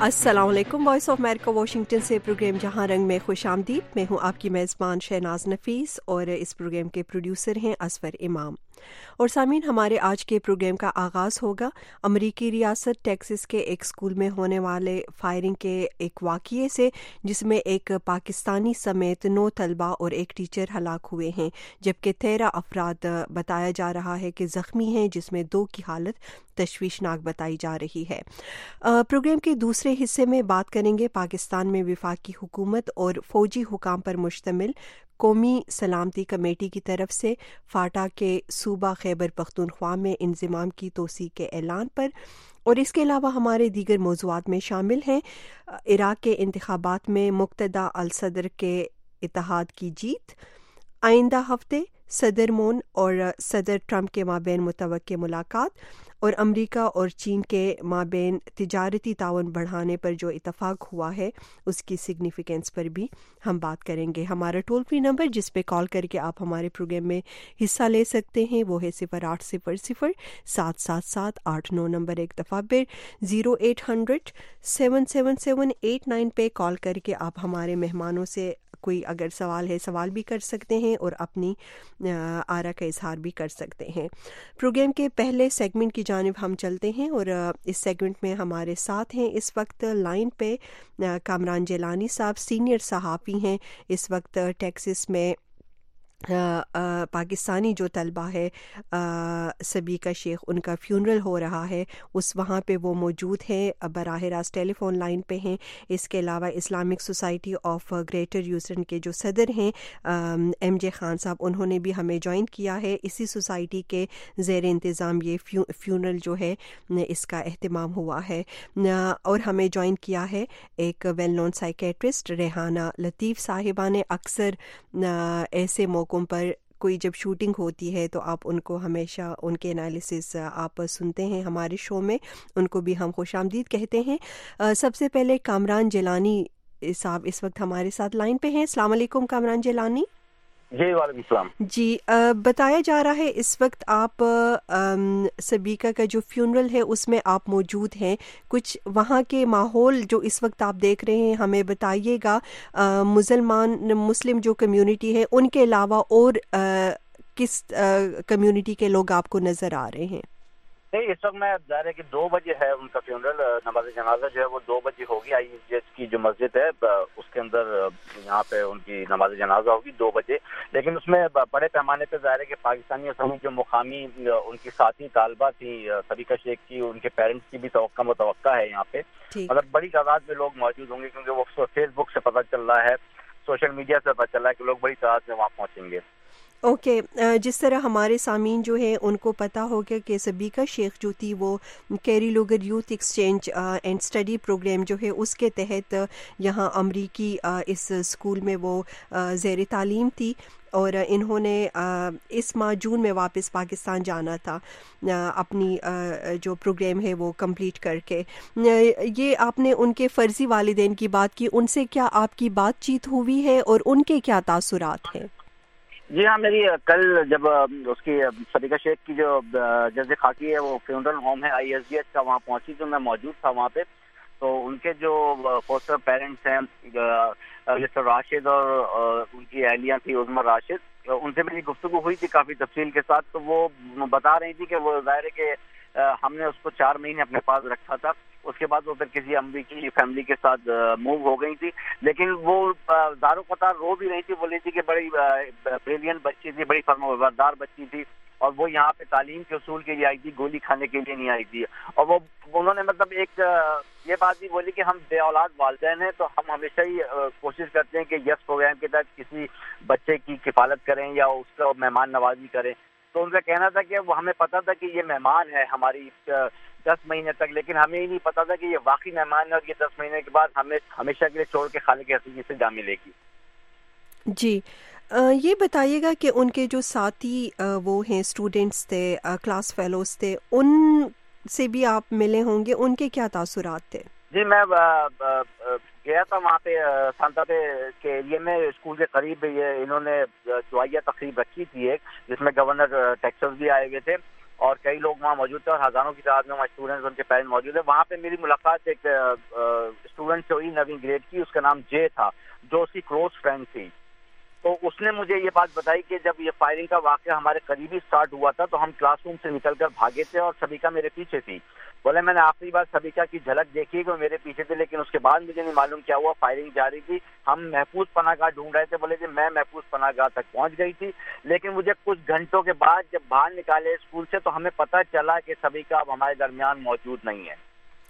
अस्सलाम वालेकुम। Voice of America Washington से प्रोग्राम जहां रंग में खुश आमदीद। मैं हूं आपकी मेज़बान शहनाज नफीस और इस प्रोग्राम के प्रोड्यूसर हैं असफर इमाम। और सामीन, हमारे आज के प्रोग्राम का आगाज़ होगा अमरीकी रियासत टेक्सास के एक स्कूल में होने वाले फायरिंग के एक वाक़ये से, जिसमें एक पाकिस्तानी समेत 9 तलबा और एक टीचर हलाक हुए हैं, जबकि 13 अफराद बताया जा रहा है कि ज़ख्मी हैं, जिसमें 2 की हालत तशवीशनाक बताई जा रही है। प्रोग्राम के दूसरे हिस्से में बात करेंगे पाकिस्तान में वफाकी हुकूमत और फ़ौजी हुकाम पर मुश्तमिल कौमी सलामती कमेटी की तरफ से फाटा के सूबा खैबर पख्तूनख्वा में इंज़माम की तोसी के ऐलान पर। और इसके अलावा हमारे दीगर मौज़ूआत में शामिल हैं इराक़ के इंतखाबात में मुक़्तदा अल सदर के इत्तेहाद की जीत, आइंदा हफ्ते सदर मून और सदर ट्रंप के माबैन मुतवक्के मुलाकात, और अमेरिका और चीन के माबैन तिजारती ताउन बढ़ाने पर जो इत्तफाक हुआ है उसकी सिग्निफिकेंस पर भी हम बात करेंगे। हमारा टोल फ्री नंबर जिस पे कॉल करके आप हमारे प्रोग्राम में हिस्सा ले सकते हैं वो है 0800-777-809 नंबर एक दफ़ा फिर 0800-777-89 पे कॉल करके आप हमारे मेहमानों से कोई अगर सवाल है सवाल भी कर सकते हैं और अपनी आरा का इजहार भी कर सकते हैं। प्रोग्राम के पहले सेगमेंट की जानिब हम चलते हैं और इस सेगमेंट में हमारे साथ हैं इस वक्त लाइन पे कामरान जिलानी साहब, सीनियर सहाफ़ी हैं। इस वक्त टेक्सास में पाकिस्तानी जो तलबा है सबीका शेख, उनका फ्यूनरल हो रहा है, उस वहाँ पे वो मौजूद हैं, बराह रास्त टेलीफोन लाइन पे हैं। इसके अलावा Islamic society of greater Houston के जो सदर हैं MJ खान साहब, उन्होंने भी हमें ज्वाइन किया है। इसी सोसाइटी के ज़ेर इंतज़ाम ये फ्यूनरल जो है इसका एहतमाम हुआ है। और हमें ज्वाइन किया है एक well known psychiatrist Rehana Latif साहिबा ने। अक्सर ऐसे मौक़ों पर कोई जब शूटिंग होती है तो आप उनको हमेशा उनके एनालिसिस आप सुनते हैं हमारे शो में, उनको भी हम खुशामदीद कहते हैं। सबसे पहले कामरान जिलानी साहब इस वक्त हमारे साथ लाइन पे हैं। अस्सलाम वालेकुम कामरान जिलानी। जी वालेकुम सलाम जी, बताया जा रहा है इस वक्त आप सबीका का जो फ्यूनरल है उसमें आप मौजूद हैं। कुछ वहाँ के माहौल जो इस वक्त आप देख रहे हैं हमें बताइएगा। मुस्लिम जो कम्युनिटी है उनके अलावा और किस कम्युनिटी के लोग आपको नज़र आ रहे हैं? नहीं, इस वक्त मैं ज़ाहिर है कि 2 बजे है उनका फ्यूनरल। नमाज जनाजा जो है वो 2 बजे होगी। ISGH की जो मस्जिद है उसके अंदर यहाँ पे उनकी नमाज जनाजा होगी 2 बजे। लेकिन उसमें बड़े पैमाने पे ज़ाहिर है कि पाकिस्तानी असमी जो मुकामी उनकी साथी तालबा थी सबीका शेख की, उनके पेरेंट्स की भी मुतवक्का है यहाँ पे। मतलब बड़ी तादाद में लोग मौजूद होंगे क्योंकि वो फेसबुक से पता चल रहा है, सोशल मीडिया से पता चल रहा है कि लोग बड़ी तादाद में वहाँ पहुँचेंगे। ओके, जिस तरह हमारे सामीन जो है उनको पता हो गया कि सबीका शेख जो थी वो Kerry Lugar youth exchange and study programme जो है उसके तहत यहाँ अमरीकी इस स्कूल में वो ज़ेर तालीम थी और इन्होंने इस माह जून में वापस पाकिस्तान जाना था अपनी जो प्रोग्राम है वो कंप्लीट करके। ये आपने उनके फ़र्ज़ी वालिदैन की बात की, उनसे क्या आपकी बातचीत हुई है और उनके क्या तासुरात हैं? जी हाँ, मेरी कल जब उसकी सबीका शेख की जो जज़े खाकी है वो फ्यूनरल होम है ISGH का, वहाँ पहुँची तो मैं मौजूद था वहाँ पे। तो उनके जो फोस्टर पेरेंट्स हैं मिस्टर राशिद और उनकी अहलिया थी उज़्मा राशिद, उनसे मेरी गुफ्तगू हुई थी काफ़ी तफसील के साथ। तो वो बता रही थी कि वो ज़ाहिर है कि हमने उसको 4 महीने अपने पास रखा था, उसके बाद वो फिर किसी अमरीकी फैमिली के साथ मूव हो गई थी। लेकिन वो दारो कतार रो भी रही थी, बोली थी कि बड़ी ब्रिलियंट बच्ची थी, बड़ी फर्माबरदार बच्ची थी और वो यहाँ पे तालीम के उसूल के लिए आई थी, गोली खाने के लिए नहीं आई थी। और वो उन्होंने मतलब एक ये बात भी बोली कि हम बे औलाद वालिदैन हैं तो हम हमेशा ही कोशिश करते हैं कि यस प्रोग्राम के तहत किसी बच्चे की किफालत करें या उसका मेहमान नवाजी करें। तो उनका कहना था कि वो हमें पता था कि ये मेहमान है हमारी 10 महीने तक, लेकिन हमें ही नहीं पता था कि ये वाकई मेहमान है और ये 10 महीने के बाद हमें हमेशा के लिए छोड़ के खालिक हसीनी से जा मिलेगी। जी, ये बताइएगा कि उनके जो साथी वो हैं स्टूडेंट्स थे, क्लास फेलोज थे, उनसे भी आप मिले होंगे, उनके क्या तासुरात थे? जी, मैं गया था वहाँ पे सांता पे के एरिया में, स्कूल के करीब ये इन्होंने दुआया तकरीब रखी थी एक, जिसमें गवर्नर टेक्सास भी आए हुए थे اور کئی لوگ وہاں موجود تھے اور ہزاروں کی تعداد میں وہاں اسٹوڈنٹس ان کے پیرنٹس موجود ہیں. وہاں پہ میری ملاقات ایک اسٹوڈنٹ سے ہوئی 9ویں گریڈ کی, اس کا نام جے تھا, جو اس کی کلوز فرینڈ تھی. تو اس نے مجھے یہ بات بتائی کہ جب یہ فائرنگ کا واقعہ ہمارے قریبی سٹارٹ ہوا تھا تو ہم کلاس روم سے نکل کر بھاگے تھے اور سبیکا میرے پیچھے تھی. بولے میں نے آخری بار سبیکا کی جھلک دیکھی کہ وہ میرے پیچھے تھے, لیکن اس کے بعد مجھے نہیں معلوم کیا ہوا, فائرنگ جاری تھی. ہم محفوظ پناہ گاہ ڈھونڈ رہے تھے. بولے کہ میں محفوظ پناہ گاہ تک پہنچ گئی تھی, لیکن مجھے کچھ گھنٹوں کے بعد جب باہر نکالے اسکول سے تو ہمیں پتہ چلا کہ سبیکا اب ہمارے درمیان موجود نہیں ہے.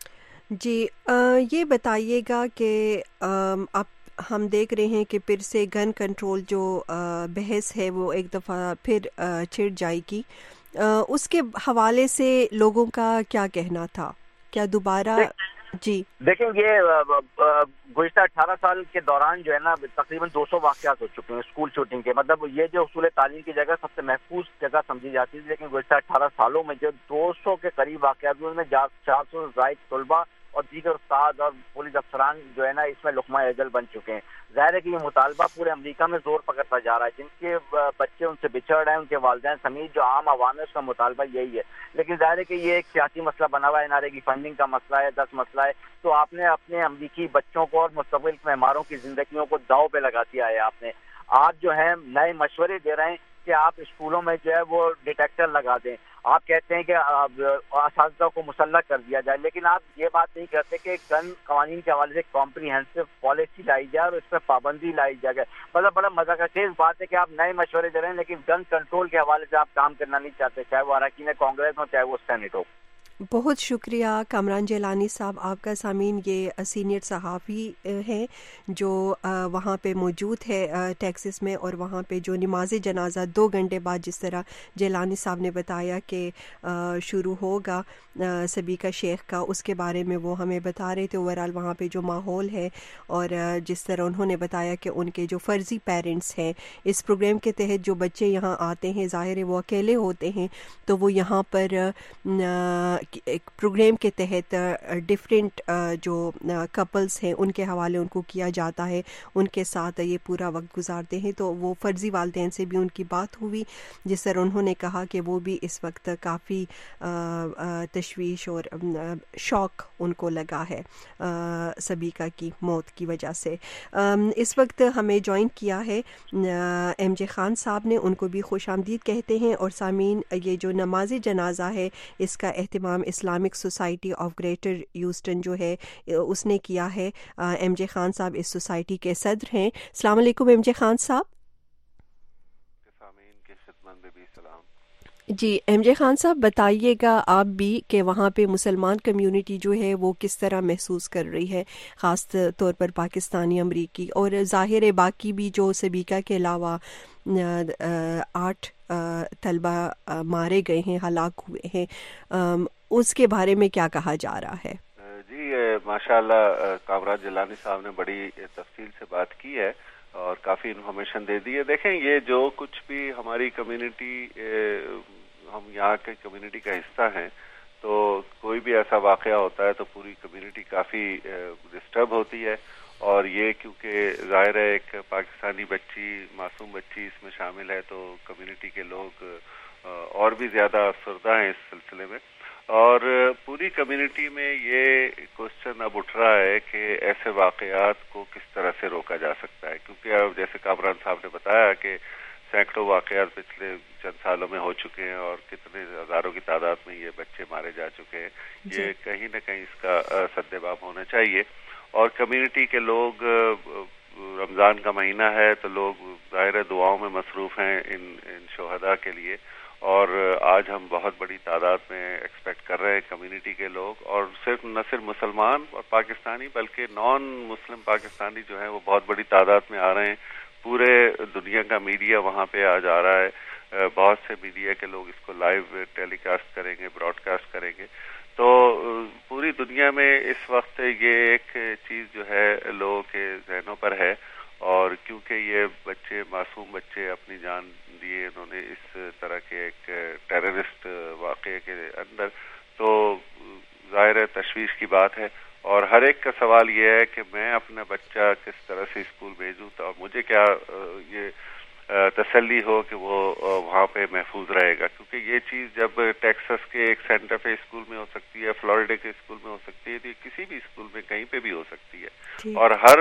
جی یہ بتائیے گا کہ اب ہم دیکھ رہے ہیں کہ پھر سے گن کنٹرول جو بحث ہے وہ ایک دفعہ پھر چھڑ جائے گی, اس کے حوالے سے لوگوں کا کیا کہنا تھا؟ کیا دوبارہ جی دیکھیں یہ گزشتہ 18 سال کے دوران جو ہے نا تقریباً 200 واقعات ہو چکے ہیں اسکول شوٹنگ کے. مطلب یہ جو حصول تعلیم کی جگہ سب سے محفوظ جگہ سمجھی جاتی ہے, لیکن گزشتہ 18 سالوں میں جو 200 کے قریب واقعات ہوئے, میں 400 زائد طلبہ اور دیگر استاد اور پولیس افسران جو ہے نا اس میں لقمہ اجل بن چکے ہیں. ظاہر ہے کہ یہ مطالبہ پورے امریکہ میں زور پکڑتا جا رہا ہے. جن کے بچے ان سے بچھڑ رہے ہیں, ان کے والدین سمیت جو عام عوام ہے, اس کا مطالبہ یہی ہے. لیکن ظاہر ہے کہ یہ ایک سیاسی مسئلہ بنا ہوا ہے, NRA کی فنڈنگ کا مسئلہ ہے, 10 مسئلہ ہے. تو آپ نے اپنے امریکی بچوں کو اور مستقبل معماروں کی زندگیوں کو داؤ پہ لگا دیا ہے. آپ جو ہیں نئے مشورے دے رہے ہیں کہ آپ اسکولوں میں جو ہے وہ ڈیٹیکٹر لگا دیں. آپ کہتے ہیں کہ اساتذہ کو مسلح کر دیا جائے, لیکن آپ یہ بات نہیں کرتے کہ گن قوانین کے حوالے سے کمپریہنسو پالیسی لائی جائے اور اس پہ پابندی لائی جائے. مطلب بڑا مزہ کا خیز بات ہے کہ آپ نئے مشورے دے رہے ہیں, لیکن گن کنٹرول کے حوالے سے آپ کام کرنا نہیں چاہتے, چاہے وہ اراکین کانگریس ہو چاہے وہ سینٹ ہو. بہت شکریہ کامران جیلانی صاحب آپ کا. سامعین یہ سینئر صحافی ہیں جو وہاں پہ موجود ہے ٹیکسس میں, اور وہاں پہ جو نماز جنازہ 2 گھنٹے بعد جس طرح جیلانی صاحب نے بتایا کہ شروع ہوگا سبیکا شیخ کا, اس کے بارے میں وہ ہمیں بتا رہے تھے. اوورال وہاں پہ جو ماحول ہے اور جس طرح انہوں نے بتایا کہ ان کے جو فرضی پیرنٹس ہیں اس پروگرام کے تحت جو بچے یہاں آتے ہیں, ظاہر ہے وہ اکیلے ہوتے ہیں, تو وہ یہاں پر ایک پروگرام کے تحت ڈفرینٹ جو کپلز ہیں ان کے حوالے ان کو کیا جاتا ہے, ان کے ساتھ یہ پورا وقت گزارتے ہیں. تو وہ فرضی والدین سے بھی ان کی بات ہوئی, جس طرح انہوں نے کہا کہ وہ بھی اس وقت کافی تشویش اور شوق ان کو لگا ہے سبیکا کی موت کی وجہ سے. اس وقت ہمیں جوائن کیا ہے ایم جے خان صاحب نے, ان کو بھی خوش آمدید کہتے ہیں. اور سامعین یہ جو نماز جنازہ ہے اس کا اہتمام Islamic society of greater Houston جو ہے اس نے کیا ہے. ایم جے خان صاحب اس سوسائٹی کے صدر ہیں. السلام علیکم ایم جے خان صاحب. سامعین کی خدمت میں بھی سلام. جی ایم جے خان صاحب بتائیے گا آپ بھی کہ وہاں پہ مسلمان کمیونٹی جو ہے وہ کس طرح محسوس کر رہی ہے, خاص طور پر پاکستانی امریکی, اور ظاہر ہے باقی بھی جو سبیکا کے علاوہ 8 طلبہ مارے گئے ہیں, ہلاک ہوئے ہیں, اس کے بارے میں کیا کہا جا رہا ہے؟ جی ماشاءاللہ کامران جیلانی صاحب نے بڑی تفصیل سے بات کی ہے اور کافی انفارمیشن دے دی ہے. دیکھیں یہ جو کچھ بھی ہماری کمیونٹی, ہم یہاں کے کمیونٹی کا حصہ ہیں, تو کوئی بھی ایسا واقعہ ہوتا ہے تو پوری کمیونٹی کافی ڈسٹرب ہوتی ہے. اور یہ کیونکہ ظاہر ہے ایک پاکستانی بچی, معصوم بچی اس میں شامل ہے, تو کمیونٹی کے لوگ اور بھی زیادہ افسردہ ہیں اس سلسلے میں. اور پوری کمیونٹی میں یہ کوشچن اب اٹھ رہا ہے کہ ایسے واقعات کو کس طرح سے روکا جا سکتا ہے, کیونکہ اب جیسے کامران صاحب نے بتایا کہ سینکڑوں واقعات پچھلے چند سالوں میں ہو چکے ہیں اور کتنے ہزاروں کی تعداد میں یہ بچے مارے جا چکے ہیں. یہ کہیں نہ کہیں اس کا سدباب ہونا چاہیے. اور کمیونٹی کے لوگ, رمضان کا مہینہ ہے تو لوگ ظاہر دعاؤں میں مصروف ہیں ان شہداء کے لیے, اور آج ہم بہت بڑی تعداد میں ایکسپیکٹ کر رہے ہیں کمیونٹی کے لوگ, اور نہ صرف مسلمان اور پاکستانی بلکہ نان مسلم پاکستانی جو ہیں وہ بہت بڑی تعداد میں آ رہے ہیں. پورے دنیا کا میڈیا وہاں پہ آج آ رہا ہے, بہت سے میڈیا کے لوگ اس کو لائیو ٹیلی کاسٹ کریں گے, براڈ کاسٹ کریں گے. تو پوری دنیا میں اس وقت یہ ایک چیز جو ہے لوگوں کے ذہنوں پر ہے, اور کیونکہ یہ بچے, معصوم بچے اپنی جان دیے انہوں نے اس طرح کے ایک ٹیررسٹ واقعے کے اندر, تو ظاہر ہے تشویش کی بات ہے. اور ہر ایک کا سوال یہ ہے کہ میں اپنا بچہ کس طرح سے اسکول بھیجوں, تو مجھے کیا یہ تسلی ہو کہ وہ وہاں پہ محفوظ رہے گا. کیونکہ یہ چیز جب ٹیکسس کے ایک سینٹا فے اسکول میں ہو سکتی ہے, فلوریڈا کے اسکول میں ہو سکتی ہے, تو یہ کسی بھی اسکول میں کہیں پہ بھی ہو سکتی ہے. اور ہر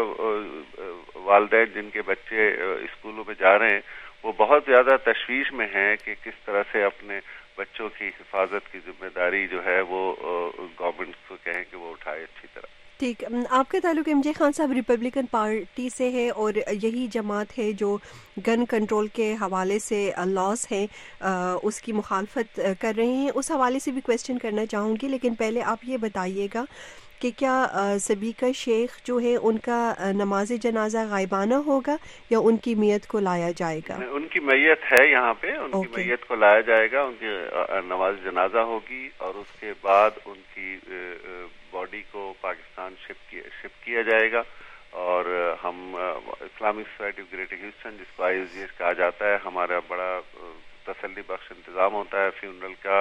والدین جن کے بچے اسکولوں میں جا رہے ہیں وہ بہت زیادہ تشویش میں ہیں کہ کس طرح سے اپنے بچوں کی حفاظت کی ذمہ داری جو ہے وہ گورنمنٹ کو کہیں کہ وہ اٹھائے اچھی طرح. ٹھیک. آپ کا تعلق MJ خان صاحب ریپبلکن پارٹی سے ہے اور یہی جماعت ہے جو گن کنٹرول کے حوالے سے لاس ہیں اس کی مخالفت کر رہے ہیں. اس حوالے سے بھی کویسچن کرنا چاہوں گی, لیکن پہلے آپ یہ بتائیے گا کہ کیا سبیکہ شیخ جو ہے ان کا نماز جنازہ غائبانہ ہوگا یا ان کی میت کو لایا جائے گا؟ ان کی میت ہے یہاں پہ, ان کی میت کو لایا جائے گا, ان کی نماز جنازہ ہوگی اور اس کے بعد ان کی باڈی کو پاکستان شپ کیا جائے گا. اور ہم Islamic society of greater Houston, جس کو ISGH کہا جاتا ہے, ہمارا بڑا تسلی بخش انتظام ہوتا ہے فیونرل کا.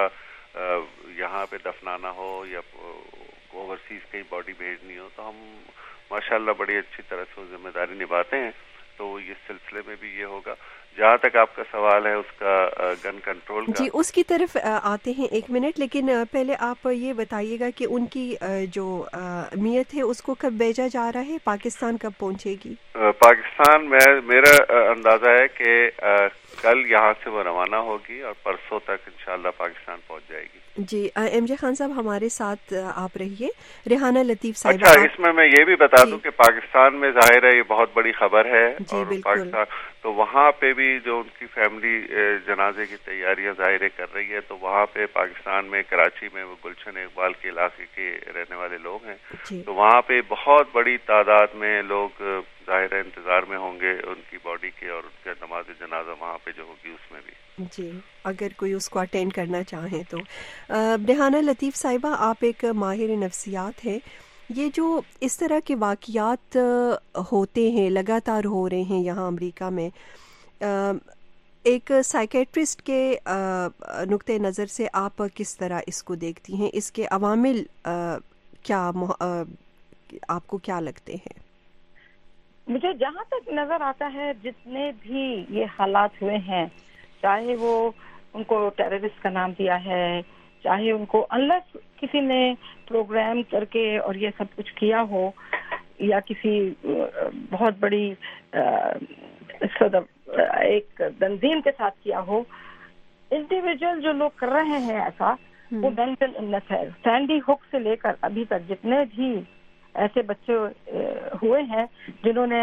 یہاں پہ دفنانا ہو یا اوورسیز کہیں باڈی بھیجنی ہو تو ہم ماشاءاللہ بڑی اچھی طرح سے ذمہ داری نبھاتے ہیں. تو یہ سلسلے میں بھی یہ ہوگا. جہاں تک آپ کا سوال ہے اس کا گن کنٹرول کا, جی اس کی طرف آتے ہیں ایک منٹ, لیکن پہلے آپ یہ بتائیے گا کہ ان کی جو میت ہے اس کو کب بھیجا جا رہا ہے, پاکستان کب پہنچے گی؟ پاکستان میں میرا اندازہ ہے کہ کل یہاں سے وہ روانہ ہوگی اور پرسوں تک انشاءاللہ پاکستان پہنچ جائے گی. جی MJ خان صاحب ہمارے ساتھ آپ رہیے. ریحانہ لطیف صاحبہ. اچھا, اس میں یہ بھی بتا دوں کہ پاکستان میں ظاہر ہے یہ بہت بڑی خبر ہے, اور پاکستان تو وہاں پہ بھی جو ان کی فیملی جنازے کی تیاریاں ظاہر کر رہی ہے, تو وہاں پہ پاکستان میں کراچی میں وہ گلشن اقبال کے علاقے کے رہنے والے لوگ ہیں, تو وہاں پہ بہت بڑی تعداد میں لوگ ظاہر انتظار میں ہوں گے ان کی باڈی کے, اور ان کا نماز جنازہ وہاں پہ جو ہوگی اس میں بھی. جی اگر کوئی اس کو اٹینڈ کرنا چاہیں تو. ریحانہ لطیف صاحبہ, آپ ایک ماہر نفسیات ہیں. یہ جو اس طرح کے واقعات ہوتے ہیں, لگاتار ہو رہے ہیں یہاں امریکہ میں, ایک سائیکیٹرسٹ کے نقطۂ نظر سے آپ کس طرح اس کو دیکھتی ہیں؟ اس کے عوامل کیا آپ کو کیا لگتے ہیں؟ مجھے جہاں تک نظر آتا ہے جتنے بھی یہ حالات ہوئے ہیں, چاہے وہ ان کو ٹیررسٹ کا نام دیا ہے, چاہے ان کو انلیس کسی نے پروگرام کر کے اور یہ سب کچھ کیا ہو, یا کسی بہت بڑی ایک تنظیم کے ساتھ کیا ہو, انڈیویجول جو لوگ کر رہے ہیں ایسا, وہ مینٹل النس ہے. سینڈی ہک سے لے کر ابھی تک جتنے بھی ایسے بچے ہوئے ہیں جنہوں نے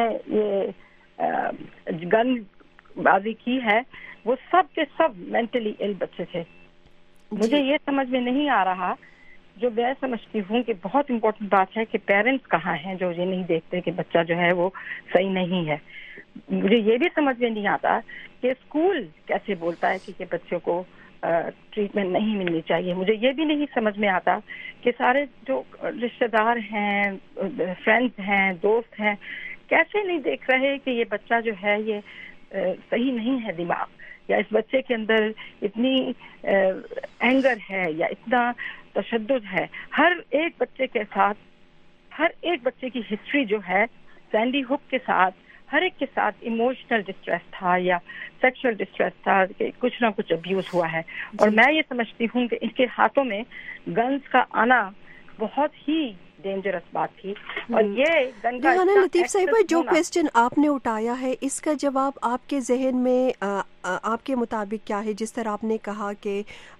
یہ گن بازی کی ہے, وہ سب کے سب مینٹلی ال بچے تھے. مجھے یہ سمجھ میں نہیں آ رہا, جو میں سمجھتی ہوں کہ بہت امپورٹنٹ بات ہے کہ پیرنٹس کہاں ہیں جو یہ نہیں دیکھتے کہ بچہ جو ہے وہ صحیح نہیں ہے. مجھے یہ بھی سمجھ میں نہیں آتا کہ اسکول کیسے بولتا ہے کہ یہ بچوں کو ٹریٹمنٹ نہیں ملنی چاہیے. مجھے یہ بھی نہیں سمجھ میں آتا کہ سارے جو رشتہ دار ہیں, فرینڈز ہیں, دوست ہیں, کیسے نہیں دیکھ رہے کہ یہ بچہ جو ہے یہ صحیح نہیں ہے دماغ, یا اس بچے کے اندر اتنی اینگر ہے یا اتنا تشدد ہے. ہر ایک بچے کے ساتھ, ہر ایک بچے کی ہسٹری جو ہے سینڈی ہک کے ساتھ, ہر ایک کے ساتھ ایموشنل ڈسٹریس تھا یا سیکشل ڈسٹریس تھا, کہ کچھ نہ کچھ ابیوز ہوا ہے. اور میں یہ سمجھتی ہوں کہ ان کے ہاتھوں میں گنز کا آنا بہت ہی ڈینجرس بات تھی. اور یہ گن کا لطیف صاحبہ, جو کویسچن آپ نے اٹھایا ہے اس کا جواب آپ کے ذہن میں آپ کے مطابق کیا ہے؟ جس طرح آپ نے کہا کہ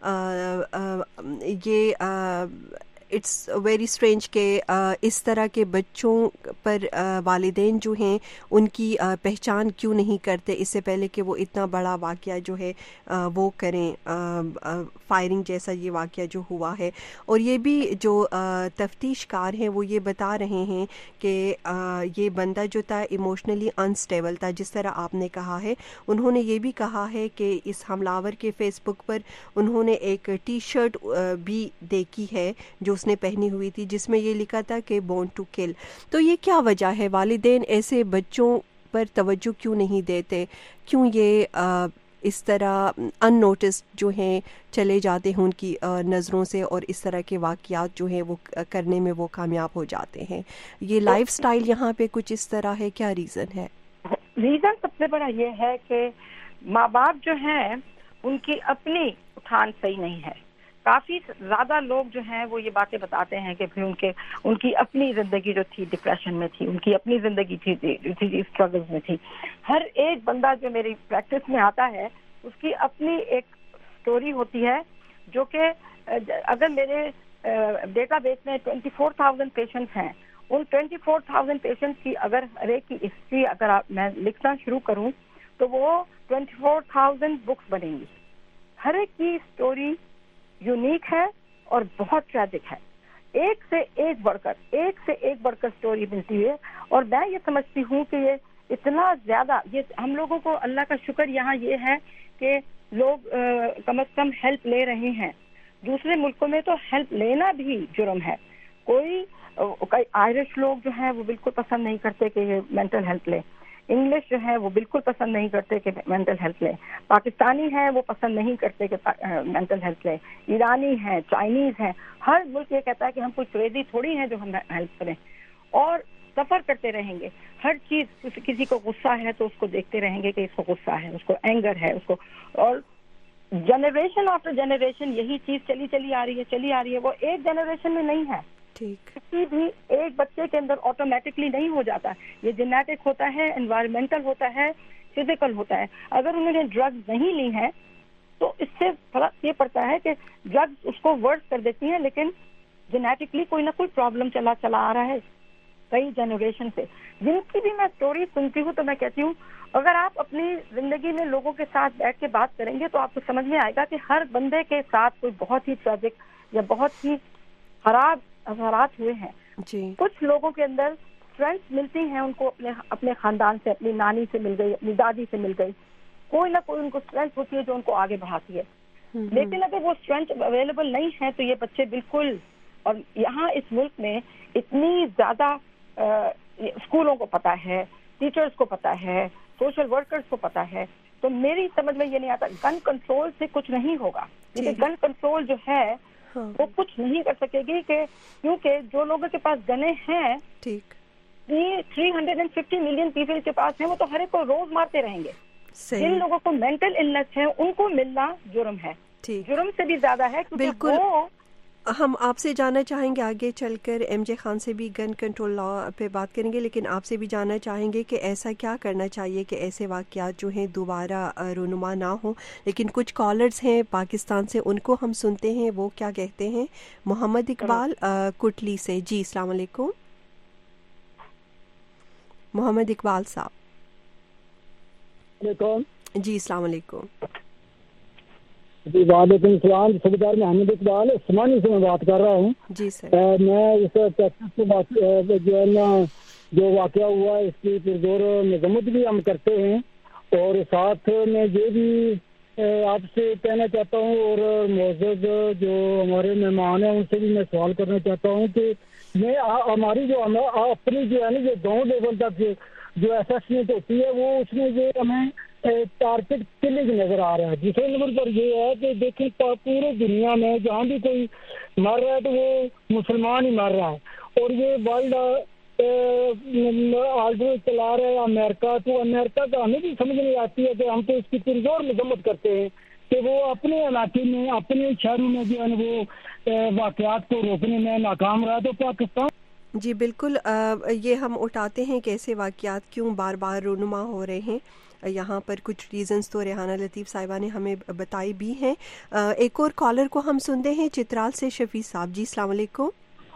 یہ اٹس ویری اسٹرینج کہ اس طرح کے بچوں پر والدین جو ہیں ان کی پہچان کیوں نہیں کرتے اس سے پہلے کہ وہ اتنا بڑا واقعہ جو ہے وہ کریں, فائرنگ جیسا یہ واقعہ جو ہوا ہے. اور یہ بھی جو تفتیش کار ہیں وہ یہ بتا رہے ہیں کہ یہ بندہ جو تھا ایموشنلی انسٹیبل تھا, جس طرح آپ نے کہا ہے. انہوں نے یہ بھی کہا ہے کہ اس حملہ آور کے فیس بک پر انہوں نے ایک ٹی شرٹ بھی دیکھی ہے جو اس نے پہنی ہوئی تھی, جس میں یہ لکھا تھا کہ بورن ٹو کل. تو یہ کیا وجہ ہے؟ والدین ایسے بچوں پر توجہ کیوں نہیں دیتے؟ کیوں یہ اس طرح ان نوٹسڈ جو ہیں چلے جاتے ہیں ان کی نظروں سے, اور اس طرح کے واقعات جو ہیں وہ کرنے میں وہ کامیاب ہو جاتے ہیں؟ یہ لائف سٹائل یہاں پہ کچھ اس طرح ہے, کیا ریزن ہے؟ ریزن تو سب سے بڑا یہ ہے کہ ماں باپ جو ہیں ان کی اپنی اٹھان صحیح نہیں ہے. کافی زیادہ لوگ جو ہیں وہ یہ باتیں بتاتے ہیں کہ پھر ان کی اپنی زندگی جو تھی ڈپریشن میں تھی, ان کی اپنی زندگی تھی اسٹرگلز میں تھی. ہر ایک بندہ جو میری پریکٹس میں آتا ہے اس کی اپنی ایک سٹوری ہوتی ہے, جو کہ اگر میرے ڈیٹا بیس میں 24,000 پیشنٹس ہیں, ان 24,000 پیشنٹس کی اگر ہر ایک کی ہسٹری اگر میں لکھنا شروع کروں تو وہ 24,000 بکس بنیں گی. ہر ایک کی سٹوری یونیک ہے اور بہت ٹریجک ہے. ایک سے ایک بڑھ کر سٹوری ملتی ہے. اور میں یہ سمجھتی ہوں کہ یہ اتنا زیادہ, یہ ہم لوگوں کو اللہ کا شکر یہاں یہ ہے کہ لوگ کم از کم ہیلپ لے رہے ہیں. دوسرے ملکوں میں تو ہیلپ لینا بھی جرم ہے. کوئی آئرش لوگ جو ہیں وہ بالکل پسند نہیں کرتے کہ یہ مینٹل ہیلپ لے. انگلش جو ہے وہ بالکل پسند نہیں کرتے کہ مینٹل ہیلتھ لیں. پاکستانی ہیں وہ پسند نہیں کرتے کہ مینٹل ہیلتھ لیں. ایرانی ہیں, چائنیز ہیں, ہر ملک یہ کہتا ہے کہ ہم کوئی کریزی تھوڑی ہیں جو ہم ہیلپ کریں. اور سفر کرتے رہیں گے. ہر چیز, کسی کو غصہ ہے تو اس کو دیکھتے رہیں گے کہ اس کو غصہ ہے, اس کو اینگر ہے, اس کو, اور جنریشن آفٹر جنریشن یہی چیز چلی آ رہی ہے. وہ ایک جنریشن میں نہیں ہے. کسی بھی ایک بچے کے اندر آٹومیٹکلی نہیں ہو جاتا. یہ جینیٹک ہوتا ہے, انوائرمنٹل ہوتا ہے, فزیکل ہوتا ہے. اگر انہوں نے ڈرگز نہیں لی ہیں تو اس سے فرق یہ پڑتا ہے کہ ڈرگز اس کو ورس کر دیتی ہیں, لیکن جینیٹکلی کوئی نہ کوئی پرابلم چلا آ رہا ہے کئی جنریشن سے. جن کی بھی میں سٹوری سنتی ہوں تو میں کہتی ہوں اگر آپ اپنی زندگی میں لوگوں کے ساتھ بیٹھ کے بات کریں گے تو آپ کو سمجھ میں آئے گا کہ ہر بندے کے ساتھ کوئی بہت ہی ٹریجک یا بہت ہی خراب اثرات ہوئے ہیں. کچھ لوگوں کے اندر اسٹرینتھ ملتی ہیں, ان کو اپنے خاندان سے, اپنی نانی سے مل گئی, اپنی دادی سے مل گئی, کوئی نہ کوئی ان کو اسٹرینتھ ہوتی ہے جو ان کو آگے بڑھاتی ہے. لیکن اگر وہ اسٹرینتھ اویلیبل نہیں ہے تو یہ بچے بالکل, اور یہاں اس ملک میں اتنی زیادہ اسکولوں کو پتا ہے, ٹیچرز کو پتا ہے, سوشل ورکرز کو پتا ہے, تو میری سمجھ میں یہ نہیں آتا گن کنٹرول سے کچھ نہیں ہوگا. کیونکہ گن کنٹرول جو ہے وہ کچھ نہیں کر سکے گی, کہ کیونکہ جو لوگوں کے پاس گنے ہیں 350 ملین پیپل کے پاس ہیں, وہ تو ہر ایک کو روز مارتے رہیں گے. جن لوگوں کو مینٹل النس ہے ان کو ملنا جرم ہے, جرم سے بھی زیادہ ہے. بالکل. ہم آپ سے جاننا چاہیں گے آگے چل کر, ایم جے خان سے بھی گن کنٹرول لا پہ بات کریں گے, لیکن آپ سے بھی جاننا چاہیں گے کہ ایسا کیا کرنا چاہیے کہ ایسے واقعات جو ہیں دوبارہ رونما نہ ہوں. لیکن کچھ کالرز ہیں پاکستان سے, ان کو ہم سنتے ہیں وہ کیا کہتے ہیں. محمد اقبال کٹلی سے. جی السلام علیکم محمد اقبال صاحب. جی السلام علیکم. جی وعلیکم السلام. صوبیدار محمد اقبال عثمانی سے میں بات کر رہا ہوں. جی سر. میں اس ٹیکسس سے بات جو ہے نا جو واقعہ ہوا اس کی پرزور مذمت بھی ہم کرتے ہیں, اور ساتھ میں یہ بھی آپ سے کہنا چاہتا ہوں, اور معزز جو ہمارے مہمان ہیں ان سے بھی میں سوال کرنا چاہتا ہوں کہ میں ہماری جو اپنی جو ہے نا جو گاؤں لیول تک جو اسسمنٹ ہوتی ہے وہ اس میں یہ ہمیں ٹارگیٹ کلنگ نظر آ رہا ہے. دوسرے نمبر پر یہ ہے کہ دیکھیں پورے دنیا میں جہاں بھی کوئی مر رہا ہے تو وہ مسلمان ہی مر رہا ہے, اور یہ ورلڈ آرڈر چلا رہا ہے امریکہ. تو امریکہ کا ہمیں بھی سمجھ نہیں آتی ہے کہ ہم تو اس کی پرزور مذمت کرتے ہیں کہ وہ اپنے علاقے میں اپنے شہروں میں جو ہے وہ واقعات کو روکنے میں ناکام رہا. تو پاکستان جی بالکل, یہ ہم اٹھاتے ہیں کہ ایسے واقعات کیوں بار بار رونما ہو رہے ہیں. یہاں پر کچھ ریزنز تو ریحانہ لطیف صاحبہ نے ہمیں بتائی بھی ہیں. ایک اور کالر کو ہم سنتے ہیں چترال سے شفیع صاحب. جی السلام علیکم.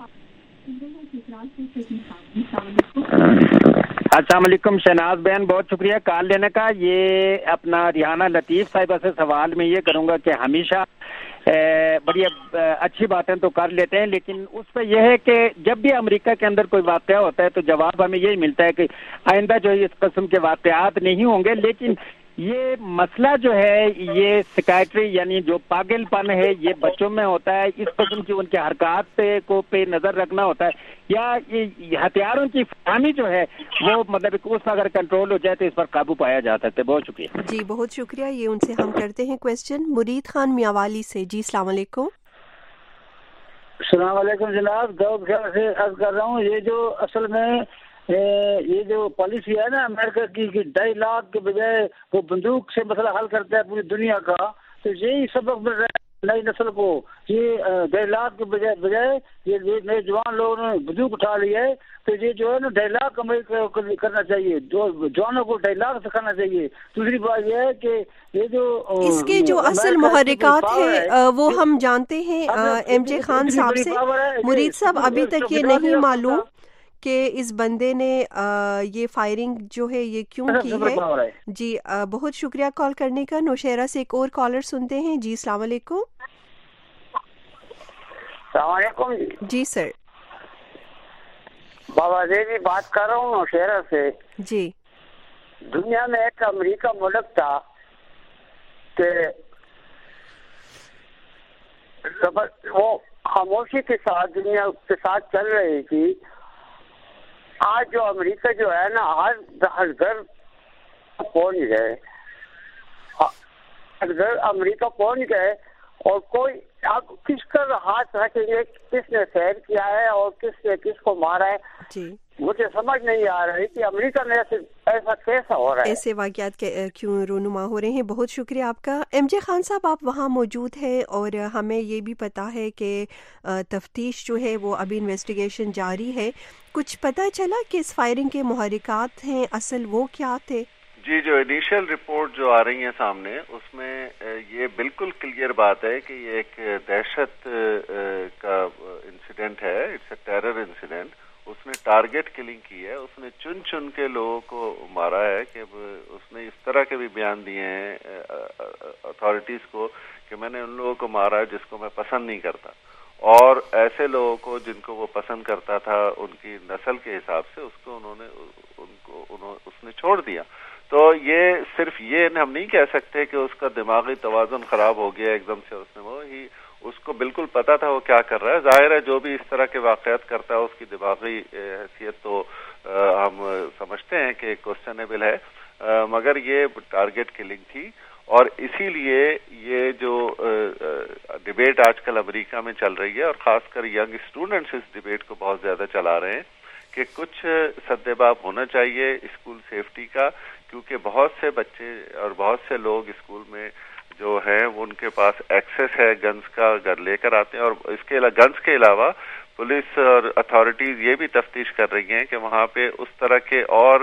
السلام علیکم شہناز بہن, بہت شکریہ کال لینے کا. یہ اپنا ریحانہ لطیف صاحبہ سے سوال میں یہ کروں گا کہ ہمیشہ بڑی اچھی باتیں تو کر لیتے ہیں, لیکن اس پہ یہ ہے کہ جب بھی امریکہ کے اندر کوئی واقعہ ہوتا ہے تو جواب ہمیں یہی ملتا ہے کہ آئندہ جو ہے اس قسم کے واقعات نہیں ہوں گے. لیکن یہ مسئلہ جو ہے یہ سکائٹری یعنی جو پاگل پن ہے یہ بچوں میں ہوتا ہے. اس قسم کی ان کے حرکات پہ نظر رکھنا ہوتا ہے, یا ہتھیاروں کی فراہمی جو ہے وہ مطلب اس اگر کنٹرول ہو جائے تو اس پر قابو پایا جا سکتا ہے. بہت شکریہ. جی بہت شکریہ. یہ ان سے ہم کرتے ہیں کویسچن. مرید خان میاوالی سے. جی السلام علیکم. السلام علیکم جناب, دعوت خیر سے عرض کر رہا ہوں. یہ جو اصل میں ये जो पॉलिसी है ना अमेरिका की कि 2.5 लाख के बजाय वो बंदूक से मसला हल करता है पूरी दुनिया का, तो यही सबक मिल रहा है नई नस्ल को। ये 2.5 लाख के बजाय ये नए जवान लोगों ने बंदूक उठा लिया है, तो ये जो है ना 2.5 लाख अमेरिका करना चाहिए, जवानों को 2.5 लाख सिखाना चाहिए। दूसरी बात यह है कि ये जो इसके जो असल मुहर्रिकात है वो हम जानते हैं MJ खान साहब से। मुरीद साहब, अभी तक ये नहीं मालूम कि इस बंदे ने ये फायरिंग जो है ये क्यों की है। जी बहुत शुक्रिया कॉल करने का। नौशहरा से एक और कॉलर सुनते हैं। जी अस्सलाम वालेकुम। जी सर। बाबा देवी बात कर रहा हूँ नौशहरा से। जी। दुनिया में एक अमेरिका मुल्क था कि वो खामोशी के साथ दुनिया के साथ चल रही थी। आज जो अमेरिका जो है ना हर घर पहुंच गए, हर घर अमेरिका पहुंच गए, और कोई आप किस कर हाथ रखेंगे किसने फैर किया है और किसने किसको मारा है। जी मुझे समझ नहीं आ रही कि अमेरिका में ऐसा कैसा हो रहा है, ऐसे वाक़यात क्यों रोनुमा हो रहे हैं। बहुत शुक्रिया आपका। MJ खान साहब, आप वहाँ मौजूद हैं और हमें ये भी पता है कि तफ्तीश जो है वो अभी इन्वेस्टिगेशन जारी है। कुछ पता चला कि इस फायरिंग के मुहर्रिकात हैं असल वो क्या थे? जी, जो इनिशियल रिपोर्ट जो आ रही है सामने उसमें ये बिल्कुल क्लियर बात है कि ये एक दहशत का इंसिडेंट है। It's a terror incident. उसने टारगेट किलिंग की है, उसने चुन चुन के लोगों को मारा है कि उसने इस तरह के भी बयान दिए हैं अथॉरिटीज को कि मैंने उन लोगों को मारा है जिसको मैं पसंद नहीं करता, और ऐसे लोगों को जिनको वो पसंद करता था उनकी नस्ल के हिसाब से उसने छोड़ दिया। तो ये सिर्फ ये हम नहीं कह सकते कि उसका दिमागी तवाज़ुन खराब हो गया एकदम से। उसको बिल्कुल पता था वो क्या कर रहा है। जाहिर है जो भी इस तरह के वाक़यात करता है उसकी दिमागी हैसियत तो हम समझते हैं कि क्वेश्चनेबल है, मगर ये टारगेट किलिंग थी। और इसीलिए ये जो डिबेट आजकल अमेरिका में चल रही है और खासकर यंग स्टूडेंट्स इस डिबेट को बहुत ज़्यादा चला रहे हैं कि कुछ सद्देबाब होना चाहिए स्कूल सेफ्टी का, क्योंकि बहुत से बच्चे और बहुत से लोग स्कूल में जो है वो उनके पास एक्सेस है गन्स का, घर लेकर आते हैं। और इसके गन्स के अलावा पुलिस और अथॉरिटीज ये भी तफ्तीश कर रही हैं कि वहाँ पे उस तरह के और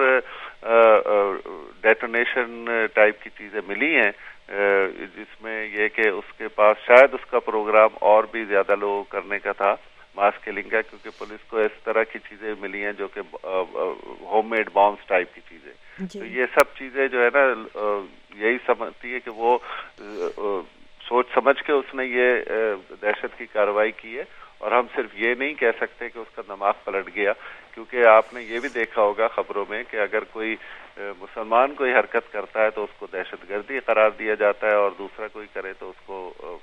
डेटोनेशन टाइप की चीजें मिली हैं जिसमें ये कि उसके पास शायद उसका प्रोग्राम और भी ज्यादा लोगों करने का था मास किलिंग का, क्योंकि पुलिस को इस तरह की चीजें मिली हैं जो कि होममेड बॉम्ब्स टाइप की चीजें। तो ये सब चीजें जो है ना यही समझती है कि वो सोच समझ के उसने ये दहशत की कार्रवाई की है। और हम सिर्फ ये नहीं कह सकते कि उसका दिमाग पलट गया, क्योंकि आपने ये भी देखा होगा खबरों में कि अगर कोई मुसलमान कोई हरकत करता है तो उसको दहशतगर्दी करार दिया जाता है, और दूसरा कोई करे तो उसको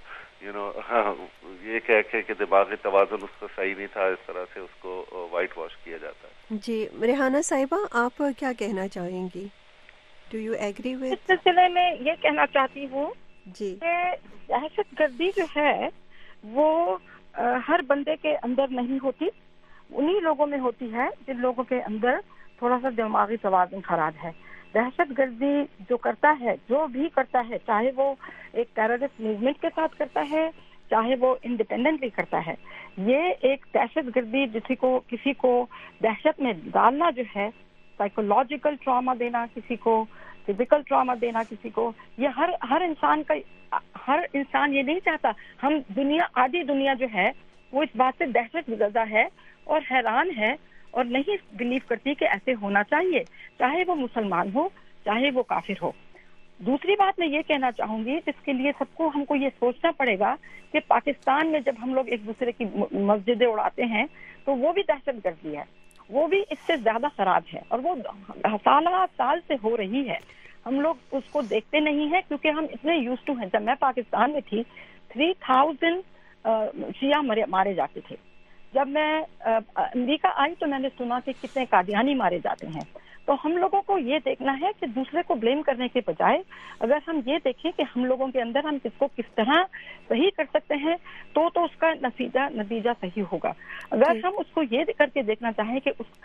ये कह के कि दिमागी तवाज़ुन उसका सही नहीं था, इस तरह से उसको वाइट वॉश किया जाता है। जी रेहाना साहिबा, आप क्या कहना चाहेंगी? Do you agree with? इस सिलसिले में ये कहना चाहती हूँ जी कि दहशतगर्दी जो है वो हर बंदे के अंदर नहीं होती, उन्हीं लोगों में होती है जिन लोगों के अंदर थोड़ा सा दिमागी तवाज़ुन खराब है। दहशतगर्दी जो करता है, जो भी करता है, चाहे वो एक टेररिस्ट मूवमेंट के साथ करता है, चाहे वो इंडिपेंडेंटली करता है, ये एक दहशतगर्दी किसी को दहशत में डालना जो है, साइकोलॉजिकल ट्रॉमा देना किसी को, फिजिकल ट्रॉमा देना किसी को, ये हर इंसान ये नहीं चाहता। आधी दुनिया जो है वो इस बात से दहशत ज़दा है और हैरान है और नहीं बिलीव करती कि ऐसे होना चाहिए, चाहे वो मुसलमान हो चाहे वो काफिर हो। दूसरी बात मैं ये कहना चाहूंगी जिसके लिए हमको ये सोचना पड़ेगा कि पाकिस्तान में जब हम लोग एक दूसरे की मस्जिदें उड़ाते हैं तो वो भी दहशतगर्दी है, वो भी इससे ज्यादा खराब है और वो साल से हो रही है। हम लोग उसको देखते नहीं है क्योंकि हम इतने यूज्ड टू हैं। जब मैं पाकिस्तान में थी 3000 शिया मारे जाते थे। जब मैं अमेरिका आई तो मैंने सुना कि कितने कादियानी मारे जाते हैं। तो हम लोगों को ये देखना है कि दूसरे को ब्लेम करने के बजाय अगर हम ये देखें कि हम लोगों के अंदर हम किसको किस तरह सही कर सकते हैं तो उसका नतीजा सही होगा। अगर हम उसको ये करके देखना चाहें कि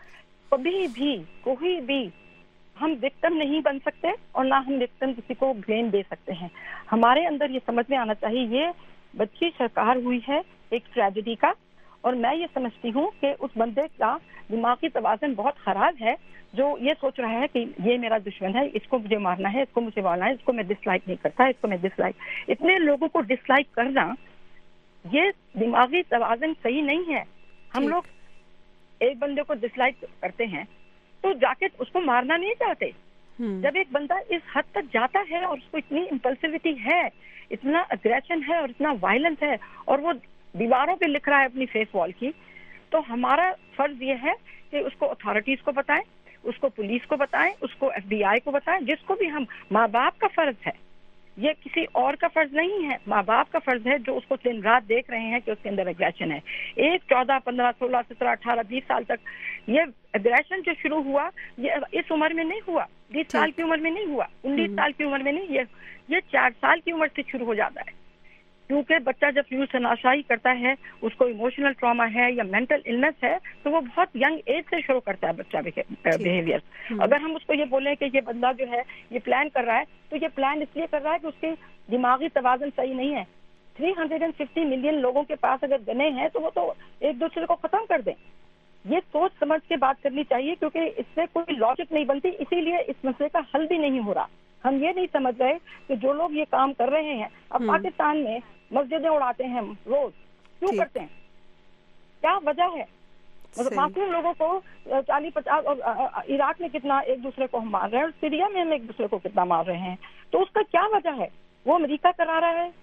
कभी भी कोई भी हम विक्टिम नहीं बन सकते और ना हम विक्टिम किसी को ब्लेम दे सकते हैं। हमारे अंदर ये समझ में आना चाहिए ये बच्ची शिकार हुई है एक ट्रेजेडी का, और मैं ये समझती हूँ कि उस बंदे का दिमागी तवाज़ुन बहुत खराब है जो ये सोच रहा है कि ये मेरा दुश्मन है, इसको मुझे मारना है, इसको मुझे मारना है, इसको मैं डिसलाइक नहीं करता, इसको मैं डिसलाइक। इतने लोगों को डिसलाइक करना ये दिमागी तवाज़ुन सही नहीं है। हम लोग एक बंदे को डिसलाइक करते हैं तो जाके उसको मारना नहीं चाहते। जब एक बंदा इस हद तक जाता है और उसको इतनी इम्पल्सिविटी है, इतना अग्रेशन है और इतना वायलेंस है, और वो दीवारों पे लिख रहा है अपनी फेस वॉल की, तो हमारा फर्ज ये है कि उसको अथॉरिटीज को बताएं, उसको पुलिस को बताएं, उसको FBI को बताएं, जिसको भी हम, माँ बाप का फर्ज है, ये किसी और का फर्ज नहीं है, माँ बाप का फर्ज है जो उसको दिन रात देख रहे हैं कि उसके अंदर एग्रेशन है। एक 14, 15, 16, 17, 18, 20 साल तक ये एग्रेशन जो शुरू हुआ ये इस उम्र में नहीं हुआ, 20 साल की उम्र में नहीं हुआ, 19 साल की उम्र में नहीं, ये 4 साल की उम्र से शुरू हो जाता है। क्योंकि बच्चा जब यूं शनाशाई करता है, उसको इमोशनल ट्रॉमा है या मेंटल इलनेस है, तो वो बहुत यंग एज से शुरू करता है बच्चा बिहेवियर। अगर हम उसको ये बोलें कि ये बंदा जो है ये प्लान कर रहा है, तो ये प्लान इसलिए कर रहा है कि उसकी दिमागी तवाज़ुन सही नहीं है। 350 मिलियन लोगों के पास अगर गने हैं तो वो तो एक दूसरे को खत्म कर दें। ये सोच समझ के बात करनी चाहिए, क्योंकि इससे कोई लॉजिक नहीं बनती, इसीलिए इस मसले का हल भी नहीं हो रहा। हम ये नहीं समझ रहे कि जो लोग ये काम कर रहे हैं, अब पाकिस्तान में मस्जिदें उड़ाते हैं रोज, क्यों करते हैं, क्या वजह है? मतलब मासूम लोगों को 40-50, और इराक में कितना एक दूसरे को हम मार रहे हैं, और सीरिया में हम एक दूसरे को कितना मार रहे हैं, तो उसका क्या वजह है? वो अमेरिका करा रहा है,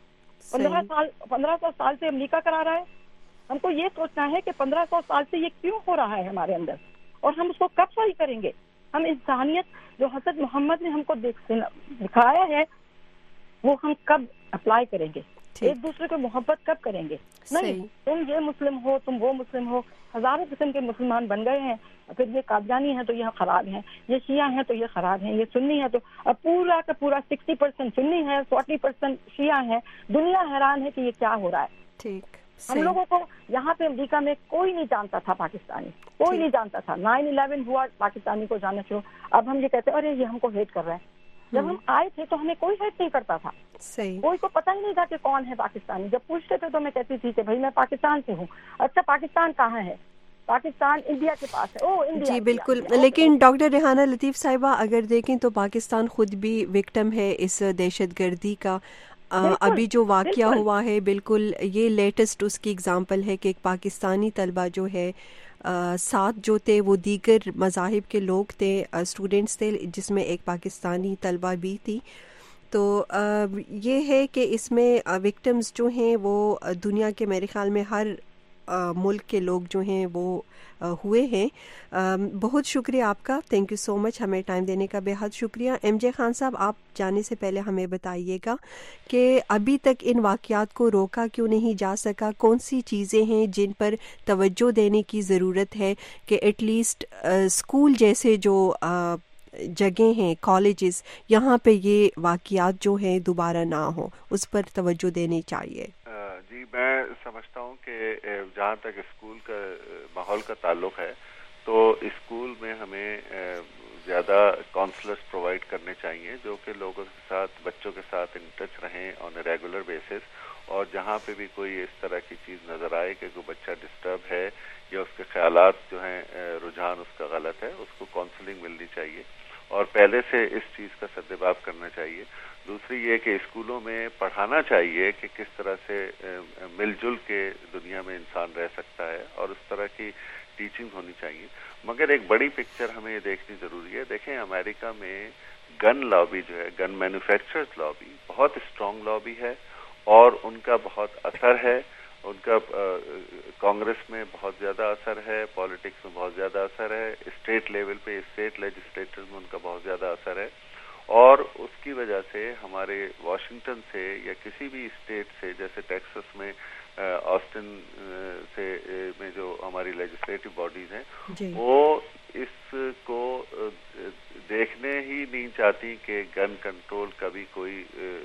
1500 साल से अमेरिका करा रहा है। हमको ये सोचना है कि 1500 साल से ये क्यों हो रहा है हमारे अंदर, और हम उसको कब सही करेंगे? हम इंसानियत जो हज़रत मोहम्मद ने हमको दिखाया है वो हम कब अप्लाई करेंगे? एक दूसरे को मोहब्बत कब करेंगे? नहीं, तुम ये मुस्लिम हो, तुम वो मुस्लिम हो, हजारों किस्म के मुसलमान बन गए हैं। फिर ये कादियानी है तो ये खराब हैं, ये शिया हैं तो ये खराब हैं, ये सुन्नी है तो अब पूरा का पूरा 60% सुन्नी है, 40% शिया है। दुनिया हैरान है कि ये क्या हो रहा है। ठीक, हम लोगों को यहाँ पे अमेरिका में कोई नहीं जानता था, पाकिस्तानी कोई नहीं जानता था। 9/11 हुआ, पाकिस्तानी को जानना शुरू। अब हम ये कहते हैं अरे ये हमको हेट कर रहे हैं। जब हम आए थे तो हमें कोई हेट नहीं करता था, कोई को पता ही नहीं था कि कौन है पाकिस्तानी। जब पूछते थे तो मैं कहती थी कि भाई मैं पाकिस्तान से हूँ। अच्छा, पाकिस्तान कहाँ है? पाकिस्तान इंडिया के पास है। ओ इंडिया। जी बिल्कुल, लेकिन डॉक्टर रेहाना लतीफ़ साहिबा, अगर देखें तो पाकिस्तान खुद भी विक्टिम है इस दहशतगर्दी का। अभी जो वाक़या हुआ है, बिल्कुल ये लेटेस्ट उसकी एग्जांपल है कि एक पाकिस्तानी तलबा जो है, 7 जो थे वो दीगर मज़ाहिब के लोग थे, स्टूडेंट्स थे, जिसमें एक पाकिस्तानी तलबा भी थी। तो ये है कि इसमें विक्टिम्स जो हैं वो दुनिया के मेरे ख़्याल में हर मुल्क के लोग जो हैं वो हुए हैं। बहुत शुक्रिया आपका, थैंक यू सो मच, हमें टाइम देने का बेहद शुक्रिया। MJ खान साहब, आप जाने से पहले हमें बताइएगा कि अभी तक इन वाक़यात को रोका क्यों नहीं जा सका? कौन सी चीज़ें हैं जिन पर तवज्जो देने की ज़रूरत है कि एटलीस्ट स्कूल जैसे जो जगह हैं, कॉलेजेस, यहाँ पे ये वाक़यात जो हैं दोबारा ना हो, उस पर तवज्जो देनी चाहिए। जी, मैं समझता हूँ कि जहाँ तक स्कूल का माहौल का ताल्लुक है, तो स्कूल में हमें ज़्यादा काउंसलर्स प्रोवाइड करने चाहिए जो कि लोगों के साथ, बच्चों के साथ इन टच रहें ऑन ए रेगुलर बेसिस। और जहाँ पे भी कोई इस तरह की चीज़ नज़र आए कि कोई बच्चा डिस्टर्ब है या उसके ख्यालात जो हैं, रुझान उसका गलत है, उसको काउंसलिंग मिलनी चाहिए और पहले से इस चीज़ का सद्देबाब करना चाहिए। दूसरी ये कि स्कूलों में पढ़ाना चाहिए कि किस तरह से मिलजुल के दुनिया में इंसान रह सकता है और उस तरह की टीचिंग होनी चाहिए। मगर एक बड़ी पिक्चर हमें ये देखनी ज़रूरी है। देखें, अमेरिका में गन लॉबी जो है, गन मैन्युफैक्चरर्स लॉबी, बहुत स्ट्रॉन्ग लॉबी है और उनका बहुत असर है। उनका कांग्रेस में बहुत ज़्यादा असर है, पॉलिटिक्स में बहुत ज़्यादा असर है, स्टेट लेवल पे स्टेट लेजिस्लेटर्स में उनका बहुत ज़्यादा असर है। और उसकी वजह से हमारे वाशिंगटन से या किसी भी स्टेट से, जैसे टेक्सास में ऑस्टिन से में जो हमारी लेजिस्लेटिव बॉडीज हैं, वो इसको देखने ही नहीं चाहती कि गन कंट्रोल का भी कोई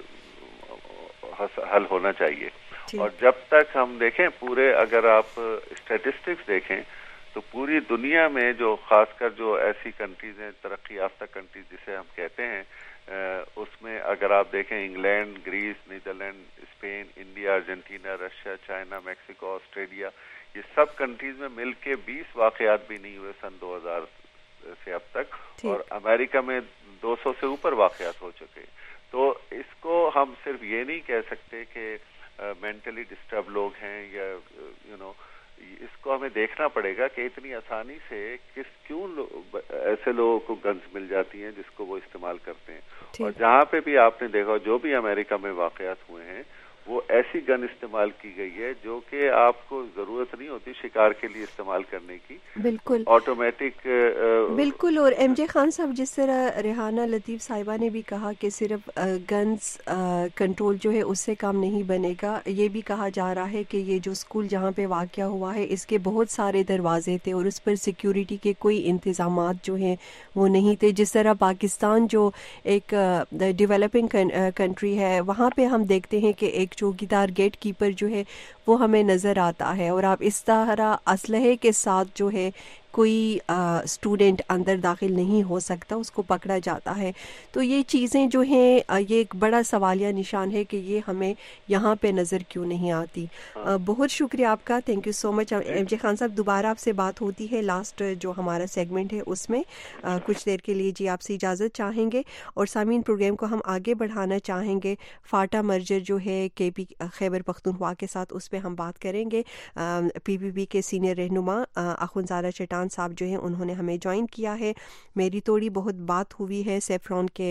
हल होना चाहिए। और जब तक हम देखें पूरे, अगर आप स्टैटिस्टिक्स देखें تو پوری دنیا میں جو خاص کر جو ایسی کنٹریز ہیں ترقی یافتہ کنٹریز جسے ہم کہتے ہیں، اس میں اگر آپ دیکھیں England, Greece, Netherland, Spain, India, Argentina, Russia, China, Mexico, Australia, یہ سب کنٹریز میں مل کے 20 واقعات بھی نہیں ہوئے سن 2000 سے اب تک، اور امریکہ میں 200 سے اوپر واقعات ہو چکے. تو اس کو ہم صرف یہ نہیں کہہ سکتے کہ مینٹلی ڈسٹرب لوگ ہیں یا اس کو ہمیں دیکھنا پڑے گا کہ اتنی آسانی سے کیوں ایسے لوگوں کو گنز مل جاتی ہیں جس کو وہ استعمال کرتے ہیں. اور جہاں پہ بھی آپ نے دیکھا جو بھی امریکہ میں واقعات ہوئے ہیں وہ ایسی گن استعمال کی گئی ہے جو کہ آپ کو ضرورت نہیں ہوتی شکار کے لیے استعمال کرنے کی، بالکل آٹومیٹک. بالکل. اور ایم جے خان صاحب، جس طرح ریحانہ لطیف صاحبہ نے بھی کہا کہ صرف گنز کنٹرول جو ہے اس سے کام نہیں بنے گا، یہ بھی کہا جا رہا ہے کہ یہ جو اسکول جہاں پہ واقعہ ہوا ہے اس کے بہت سارے دروازے تھے اور اس پر سیکیورٹی کے کوئی انتظامات جو ہیں وہ نہیں تھے. جس طرح پاکستان جو ایک ڈیولپنگ کنٹری ہے، وہاں پہ ہم دیکھتے ہیں کہ ایک چوکیدار گیٹ کیپر جو ہے وہ ہمیں نظر آتا ہے، اور آپ اس طرح اسلحے کے ساتھ جو ہے کوئی اسٹوڈنٹ اندر داخل نہیں ہو سکتا، اس کو پکڑا جاتا ہے. تو یہ چیزیں جو ہیں یہ ایک بڑا سوالیہ نشان ہے کہ یہ ہمیں یہاں پہ نظر کیوں نہیں آتی. بہت شکریہ آپ کا، thank you so much. M J Khan صاحب، دوبارہ آپ سے بات ہوتی ہے لاسٹ جو ہمارا سیگمنٹ ہے اس میں. کچھ دیر کے لیے جی آپ سے اجازت چاہیں گے، اور سامعین پروگرام کو ہم آگے بڑھانا چاہیں گے. فاٹا مرجر جو ہے کے پی خیبر پختونخوا کے ساتھ، اس پہ ہم بات کریں گے. پی پی پی کے سینئر رہنما اخونزادہ چٹان صاحب جو ہیں انہوں نے ہمیں جوائن کیا ہے. میری تھوڑی بہت بات ہوئی ہے سیفرون کے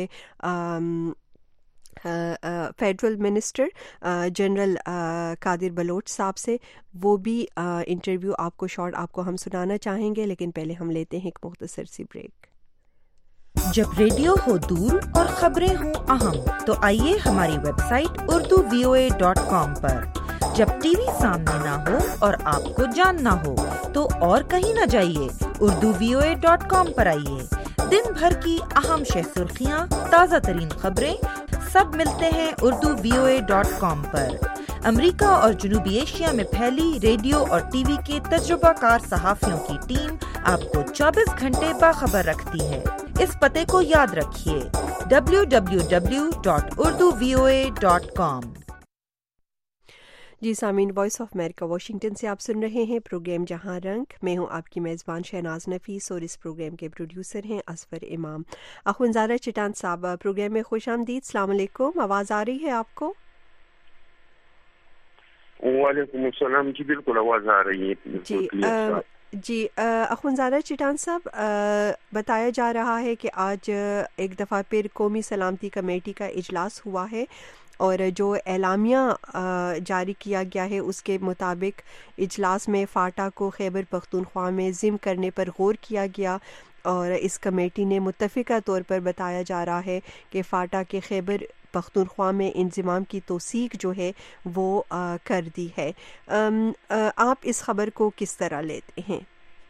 federal minister general Qadir Baloch صاحب سے، وہ بھی انٹرویو آپ کو شارٹ آپ کو ہم سنانا چاہیں گے، لیکن پہلے ہم لیتے ہیں ایک مختصر سی بریک. جب ریڈیو ہو دور اور خبریں ہوں اہم تو آئیے ہماری ویب سائٹ urduvoa.com پر. جب ٹی وی سامنے نہ ہو اور آپ کو جاننا ہو تو اور کہیں نہ جائیے، urduvoa.com پر آئیے. دن بھر کی اہم شہ سرخیاں، تازہ ترین خبریں سب ملتے ہیں urduvoa.com پر. امریکہ اور جنوبی ایشیا میں پھیلی ریڈیو اور ٹی وی کے تجربہ کار صحافیوں کی ٹیم آپ کو 24 گھنٹے باخبر رکھتی ہے. اس پتے کو یاد رکھیے، www.urduvoa.com. جی سامعین، وائس آف امریکہ واشنگٹن سے آپ سن رہے ہیں پروگرام جہاں رنگ. میں ہوں آپ کی میزبان شہناز نفیس، اور اس پروگرام کے پروڈیوسر ہیں اصفر امام. اخونزادہ چٹان صاحب، پروگرام میں خوش آمدید. السلام علیکم. آواز آ رہی ہے آپ کو؟ وعلیکم السلام. جی بالکل آواز آ رہی ہے. جی اخونزادہ چٹان صاحب، بتایا جا رہا ہے کہ آج ایک دفعہ پھر قومی سلامتی کمیٹی کا اجلاس ہوا ہے، اور جو اعلامیہ جاری کیا گیا ہے اس کے مطابق اجلاس میں فاٹا کو خیبر پختونخوا میں ضم کرنے پر غور کیا گیا، اور اس کمیٹی نے متفقہ طور پر بتایا جا رہا ہے کہ فاٹا کے خیبر پختونخوا میں انضمام کی توثیق جو ہے وہ کر دی ہے. آپ اس خبر کو کس طرح لیتے ہیں؟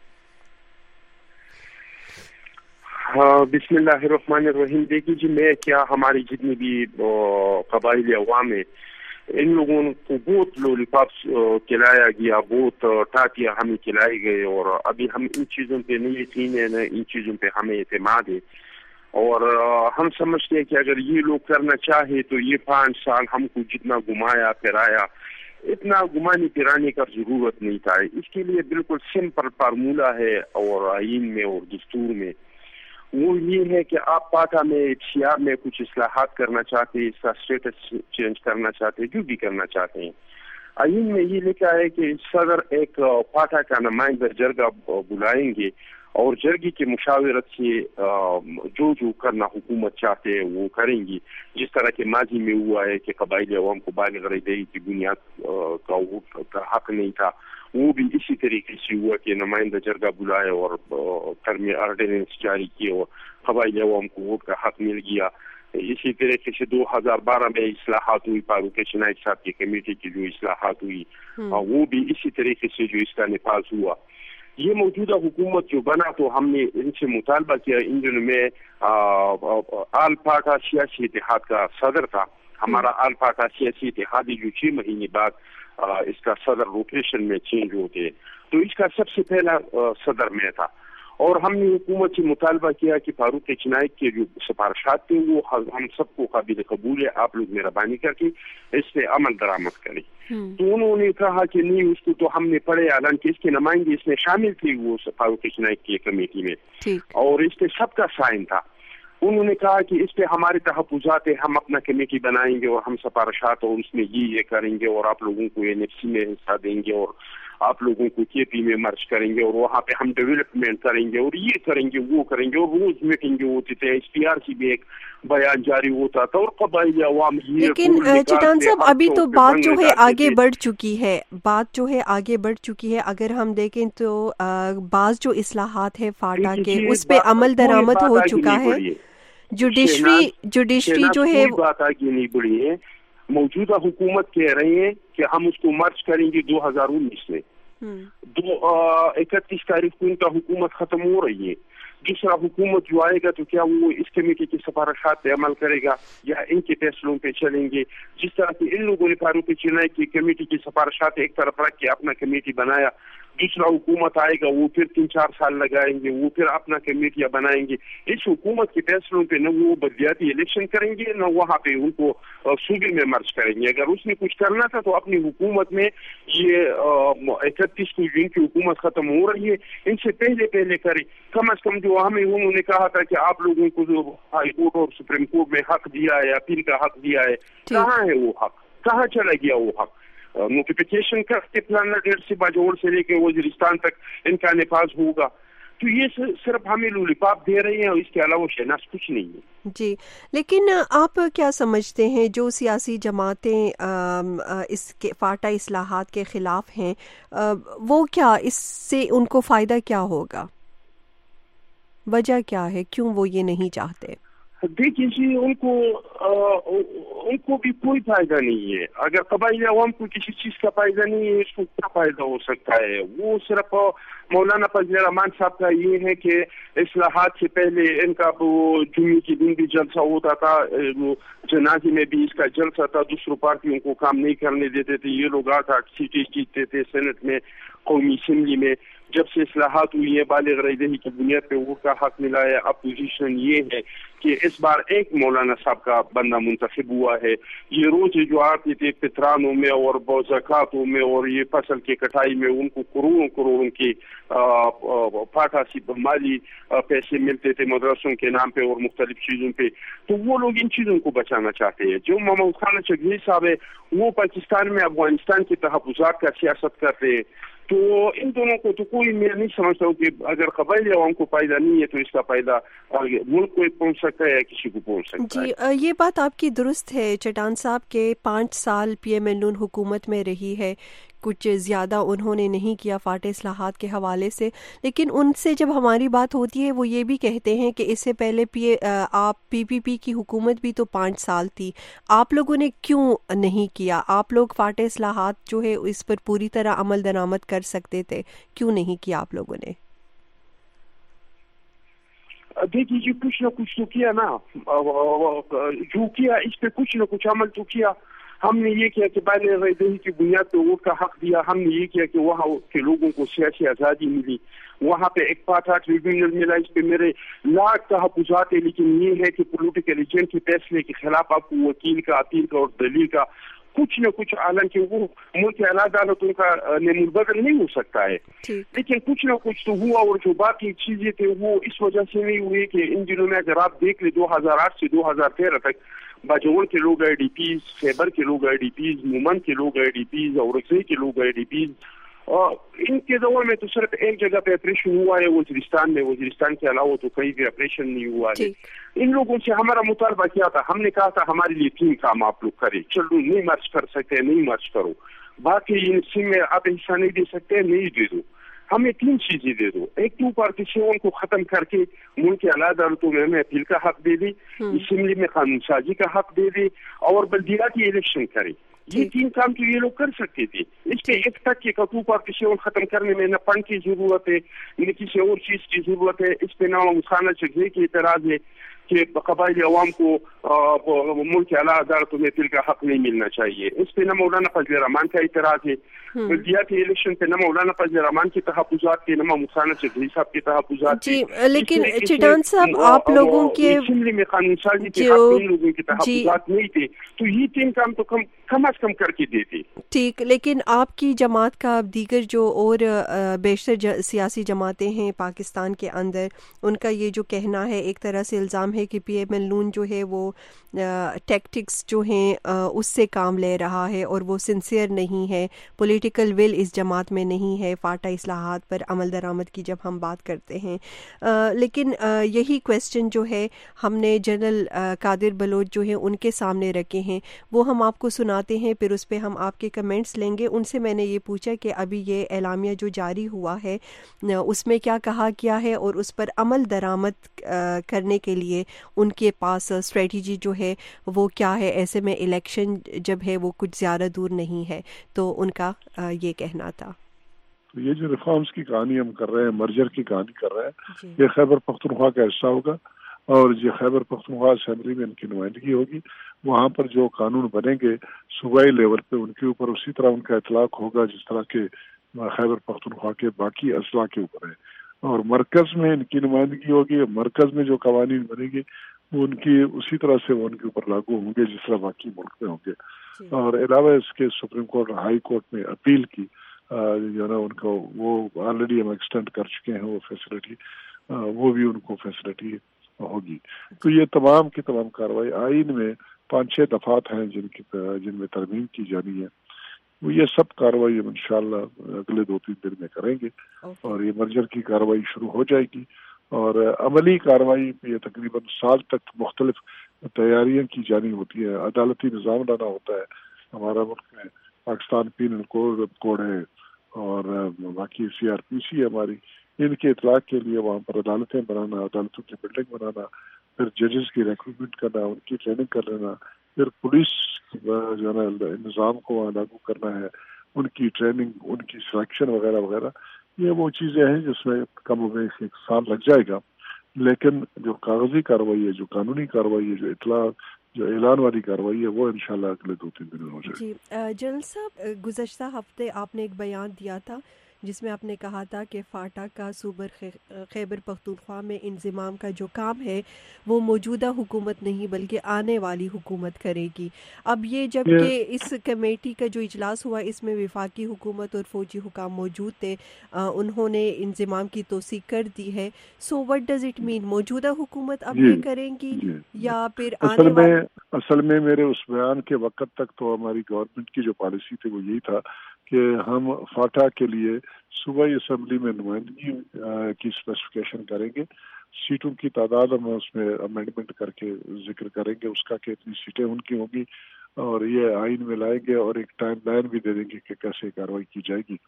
بسم اللہ الرحمن الرحیم. دیکھیے جی، میں کیا ہماری جتنی بھی قبائلی عوام ہیں ان لوگوں کو بہت لولی پاپس کھلایا گیا، بہت ٹاٹیاں ہمیں کھلائے گئے، اور ابھی ہم ان چیزوں پہ نہیں یقین ہے، نہ ان چیزوں پہ ہمیں اعتماد ہے. اور ہم سمجھتے ہیں کہ اگر یہ لوگ کرنا چاہے تو یہ 5 سال ہم کو جتنا گھمایا پھرایا، اتنا گھمانے پھرانے کا ضرورت نہیں تھا. اس کے لیے بالکل سمپل فارمولہ ہے اور آئین میں اور دستور میں. وہ یہ ہے کہ آپ پاٹا میں سیاب میں کچھ اصلاحات کرنا چاہتے ہیں، اس کا اسٹیٹس چینج کرنا چاہتے ہیں، جو بھی کرنا چاہتے ہیں. آئین میں یہ لکھا ہے کہ صدر ایک پاٹا کا نمائندہ جرگہ بلائیں گے، اور جرگی کے مشاورت سے جو کرنا حکومت چاہتے ہیں وہ کریں گی. جس طرح کے ماضی میں ہوا ہے کہ قبائلی عوام کو بالغ رہائی کی بنیاد کا حق نہیں تھا، وہ بھی اسی طریقے سے ہوا کہ نمائندہ جرگہ بلائے اور میں آرڈیننس جاری کیے اور قبائلی عوام کو ووٹ کا حق مل گیا. اسی طریقے سے 2012 میں اصلاحات ہوئی، فاروق شنائک صاحب کی کمیٹی کی جو اصلاحات ہوئی وہ بھی اسی طریقے سے جو اس کا نفاذ ہوا. یہ موجودہ حکومت جو بنا تو ہم نے ان سے مطالبہ کیا. ان دنوں میں آل پاٹا سیاسی اتحاد کا صدر تھا. ہمارا آل پاٹا سیاسی اتحادی جو 6 مہینے بعد اس کا صدر روٹیشن میں چینج ہوتے. تو اس کا سب سے پہلا صدر میں تھا اور ہم نے حکومت سے مطالبہ کیا کہ فاروق چنائک کے جو سفارشات تھے وہ ہم سب کو قابل قبول ہے, آپ لوگ مہربانی کر کے اس پہ عمل درآمد کریں. تو انہوں نے کہا کہ نہیں, اس کو تو ہم نے پڑھے اعلان کہ اس کے نمائندے اس میں شامل تھے وہ فاروق چنائک کی کمیٹی میں, اور اس پہ سب کا سائن تھا. انہوں نے کہا کہ اس پہ ہمارے تحفظات ہیں, ہم اپنا کمیٹی بنائیں گے اور ہم سفارشات اور اس میں یہ کریں گے اور آپ لوگوں کو NFC میں حصہ دیں گے اور آپ لوگوں کو KP میں مرج کریں گے اور وہاں پہ ہم ڈیولپمنٹ کریں گے اور یہ کریں گے وہ کریں گے, اور روز میٹنگیں ہوتی تھے, SPRC بھی ایک بیان جاری ہوتا تھا اور قبائلی عوام. لیکن چٹان صاحب ابھی تو بات جو ہے آگے بڑھ چکی ہے, اگر ہم دیکھیں تو بعض جو اصلاحات ہے فاٹا کے اس پہ عمل درآمد ہو چکا ہے. جوڈیشری جو ہے بات آگے نہیں بڑھی ہے. موجودہ حکومت کہہ رہی ہے کہ ہم اس کو مرج کریں گے 2019 میں. 31 تاریخ کو ان کا حکومت ختم ہو رہی ہے. دوسرا حکومت جو آئے گا تو کیا وہ اس کمیٹی کی سفارشات پہ عمل کرے گا یا ان کے فیصلوں پہ چلیں گے؟ جس طرح کہ ان لوگوں نے فاروق چنائک کی کمیٹی کی سفارشات ایک طرف رکھ کے اپنا کمیٹی بنایا, دوسرا حکومت آئے گا وہ پھر 3-4 سال لگائیں گے, وہ پھر اپنا کمیٹیاں بنائیں گے. اس حکومت کے فیصلوں پہ نہ وہ بلدیاتی الیکشن کریں گے نہ وہاں پہ ان کو صوبے میں مرج کریں گے. اگر اس نے کچھ کرنا تھا تو اپنی حکومت میں یہ 31 کو جن کی حکومت ختم ہو رہی ہے ان سے پہلے کرے. کم از کم جو ہمیں انہوں نے کہا تھا کہ آپ لوگوں کو جو ہائی کورٹ اور سپریم کورٹ میں حق دیا ہے, اپیل کا حق دیا ہے, کہاں ہے وہ حق؟ کہاں چلا گیا وہ حق؟ نوٹیفیکیشن کر کے پلانر ڈیٹ سے باجوڑ سے لے کے وزیرستان تک ان کا نفاذ ہوگا. تو یہ صرف ہمیں لولیپاپ دے رہے ہیں اور اس کے علاوہ شہناز کچھ نہیں ہے. جی, لیکن آپ کیا سمجھتے ہیں جو سیاسی جماعتیں اس کے فاٹا اصلاحات کے خلاف ہیں وہ کیا اس سے ان کو فائدہ کیا ہوگا؟ وجہ کیا ہے, کیوں وہ یہ نہیں چاہتے؟ دیکھیے جی, ان کو بھی کوئی فائدہ نہیں ہے. اگر قبائلی عوام کو کسی چیز کا فائدہ نہیں ہے اس کو کیا فائدہ ہو سکتا ہے؟ وہ صرف مولانا فضل الرحمان صاحب کا یہ ہے کہ اصلاحات سے پہلے ان کا وہ جمعے کے دن بھی جلسہ ہوتا تھا, جنازے میں بھی اس کا جلسہ تھا, دوسروں پارٹیوں کو کام نہیں کرنے دیتے تھے. یہ لوگ 8 سیٹیں جیتتے تھے سینٹ میں, قومی اسمبلی میں. جب سے اصلاحات ہوئی ہے بالغ رہی کی بنیاد پہ ووٹ کا حق ملا ہے. اپوزیشن یہ ہے کہ اس بار ایک مولانا صاحب کا بندہ منتخب ہوا ہے. یہ روز جو آتے تھے فطرانوں میں اور زکاتوں میں اور یہ فصل کی کٹائی میں ان کو کروڑوں کے فاٹا سے مالی پیسے ملتے تھے مدرسوں کے نام پہ اور مختلف چیزوں پہ, تو وہ لوگ ان چیزوں کو بچانا چاہتے ہیں. جو محمود خان چغیری صاحب ہے وہ پاکستان میں افغانستان کے تحفظات کا سیاست کرتے ہیں. تو ان دونوں کو تو کوئی میں نہیں سمجھتا ہوں کہ اگر قبائلی عوام کو فائدہ نہیں ہے تو اس کا فائدہ ملک کو پہنچ سکتا ہے یا کسی کو پہنچ سکتا ہے. جی, یہ بات آپ کی درست ہے چٹان صاحب کے 5 سال PMLN حکومت میں رہی ہے, کچھ زیادہ انہوں نے نہیں کیا فاٹے اصلاحات کے حوالے سے, لیکن ان سے جب ہماری بات ہوتی ہے وہ یہ بھی کہتے ہیں کہ اس سے پہلے آپ PPP کی حکومت بھی تو 5 سال تھی, آپ لوگوں نے کیوں نہیں کیا؟ آپ لوگ فاٹے اصلاحات جو ہے اس پر پوری طرح عمل درآمد کر سکتے تھے, کیوں نہیں کیا آپ لوگوں نے؟ دیکھیے جی, کچھ نہ کچھ تو کیا نا, جو کیا اس پہ کچھ نہ کچھ عمل تو کیا. ہم نے یہ کیا کہ بالغ رہی کی بنیاد پہ ووٹ کا حق دیا. ہم نے یہ کیا کہ وہاں کے لوگوں کو سیاسی آزادی ملی, وہاں پہ ایک پاٹا ٹریبیونل ملا. اس پہ میرے لاکھ تحفظات ہیں, لیکن یہ ہے کہ پولیٹیکل ایجنٹ کے فیصلے کے خلاف آپ کو وکیل کا, اپیل کا اور دلیل کا کچھ نہ کچھ, حالانکہ وہ ملک اعلیٰ عدالتوں کا نیم البدل نہیں ہو سکتا ہے, لیکن کچھ نہ کچھ تو ہوا. اور جو باقی چیزیں تھے وہ اس وجہ سے نہیں ہوئی کہ ان دنوں میں اگر آپ دیکھ لیں 2008 سے 2013 تک باجوڑ کے لوگ IDPs, خیبر کے لوگ IDPs, مومن کے لوگ IDPs, اورکزئی کے لوگ IDPs, ان کے دور میں تو صرف ایک جگہ پہ آپریشن ہوا ہے وزیرستان میں. وزیرستان کے علاوہ تو کہیں بھی آپریشن نہیں ہوا ہے. ان لوگوں سے ہمارا مطالبہ کیا تھا, ہم نے کہا تھا ہمارے لیے 3 کام آپ لوگ کریں. چلو نہیں مرچ کر سکتے نہیں مرچ کرو, باقی ان سم میں آپ حصہ نہیں دے سکتے نہیں دے دو, ہمیں 3 چیزیں دے دو. ایک 2 پارٹیشن کو ختم کر کے ملک کے اعلیٰ عدالتوں میں ہمیں اپیل کا حق دے دی, اسمبلی میں قانون سازی کا حق دے دی اور بلدیاتی الیکشن کرے. یہ 3 کام تو یہ لوگ کر سکتے تھے. اس پہ ایک تک کہ 2 پارٹیشن ختم کرنے میں نہ فنڈ کی ضرورت ہے نہ کسی اور چیز کی ضرورت ہے. اس پہ نہ خانہ چغیری کی اعتراض ہے. کہ قبائلی عوام کو ملک اعلیٰ عدالتوں میں اپیل کا حق نہیں ملنا چاہیے. اس پہ نہ مولانا فضل الرحمان کا اعتراض ہے. بلدیاتی الیکشن پہ نہ مولانا فضل الرحمان کے تحفظات کے، نہ محمود ثانیٰ چودھری صاحب کے تحفظات. جی لیکن چٹان صاحب آپ لوگوں کے اسمبلی میں قانون سازی کے حق میں لوگوں کے تحفظات نہیں تھے، تو یہ 3 کام تو کم از کم کر کے دیتے. ٹھیک، لیکن آپ کی جماعت کا دیگر جو اور بیشتر سیاسی جماعتیں ہیں پاکستان کے اندر، ان کا یہ جو کہنا ہے، ایک طرح سے الزام ہے کہ پی ایم ایل نون جو ہے وہ ٹیکٹکس جو ہیں اس سے کام لے رہا ہے اور وہ سنسیئر نہیں ہے، پولیٹیکل ول اس جماعت میں نہیں ہے فاٹا اصلاحات پر عمل درآمد کی جب ہم بات کرتے ہیں. لیکن یہی کویسچن جو ہے ہم نے جنرل قادر بلوچ جو ہے ان کے سامنے رکھے ہیں، وہ ہم آپ کو سناتے ہیں، پھر اس پہ ہم آپ کے کمنٹس لیں گے. ان سے میں نے یہ پوچھا کہ ابھی یہ اعلامیہ جو جاری ہوا ہے اس میں کیا کہا گیا ہے اور اس پر عمل درآمد کرنے کے لیے ان کے پاس اسٹریٹجی جو ہے وہ کیا ہے، ایسے میں الیکشن جب ہے وہ کچھ زیادہ دور نہیں ہے. تو ان کا یہ کہنا تھا. یہ جو ریفارمز کی کہانی ہم کر رہے ہیں، مرجر کی کہانی کر رہے ہیں، یہ خیبر پختونخوا کا حصہ ہوگا اور یہ خیبر پختونخوا اسمبلی میں ان کی نمائندگی ہوگی. وہاں پر جو قانون بنیں گے صوبائی لیول پہ ان کے اوپر اسی طرح ان کا اطلاق ہوگا جس طرح کے خیبر پختونخوا کے باقی اضلاع کے اوپر ہے. اور مرکز میں ان کی نمائندگی ہوگی، مرکز میں جو قوانین بنیں گے وہ ان کی اسی طرح سے وہ ان کے اوپر لاگو ہوں گے جس طرح باقی ملک میں ہوں گے. اور علاوہ اس کے سپریم کورٹ اور ہائی کورٹ میں اپیل کی جو ہے نا ان کو وہ آلریڈی ہم ایکسٹینڈ کر چکے ہیں وہ فیسلٹی، وہ بھی ان کو فیسلٹی ہوگی. تو یہ تمام کی تمام کارروائی آئین میں 5-6 دفعات ہیں جن میں ترمیم کی جانی ہے. وہ یہ سب کارروائی ہم انشاءاللہ اگلے 2-3 دن میں کریں گے اور یہ مرجر کی کارروائی شروع ہو جائے گی. اور عملی کارروائی یہ تقریباً سال تک مختلف تیاریاں کی جانی ہوتی ہیں. عدالتی نظام لانا ہوتا ہے. ہمارا ملک میں پاکستان پینل کوڈ ہے اور باقی CRPC ہے ہماری، ان کے اطلاق کے لیے وہاں پر عدالتیں بنانا، عدالتوں کی بلڈنگ بنانا، پھر ججز کی ریکروٹمنٹ کرنا، ان کی ٹریننگ کر لینا، پھر پولیس جو ہے نا نظام کو وہاں لاگو کرنا ہے، ان کی ٹریننگ، ان کی سلیکشن وغیرہ وغیرہ. یہ وہ چیزیں ہیں جس میں کم و بیش 1 سال لگ جائے گا. لیکن جو کاغذی کارروائی ہے، جو قانونی کارروائی ہے، جو اطلاع، جو اعلان والی کارروائی ہے، وہ انشاءاللہ اگلے 2-3 دن میں ہو جائے گی. جی جنرل صاحب، گزشتہ ہفتے آپ نے ایک بیان دیا تھا جس میں آپ نے کہا تھا کہ فاٹا کا صوبہ خیبر پختونخوا میں انضمام کا جو کام ہے وہ موجودہ حکومت نہیں بلکہ آنے والی حکومت کرے گی. اب یہ جب کہ اس کمیٹی کا جو اجلاس ہوا اس میں وفاقی حکومت اور فوجی حکام موجود تھے، انہوں نے انضمام کی توثیق کر دی ہے. So what does it mean? موجودہ حکومت اب یہ کریں گی یا پھر اصل میں میرے اس بیان کے وقت تک تو ہماری گورنمنٹ کی جو پالیسی تھی وہ یہی تھا کہ ہم فاٹا کے لیے صوبائی اسمبلی میں نمائندگی کی اسپیسیفکیشن کریں گے. سیٹوں کی تعداد ہم اس میں امینڈمنٹ کر کے ذکر کریں گے اس کا کہ اتنی سیٹیں ان کی ہوں گی اور یہ آئین میں لائیں گے اور ایک ٹائم لائن بھی دے دیں گے کہ کیسے کارروائی کی جائے گی.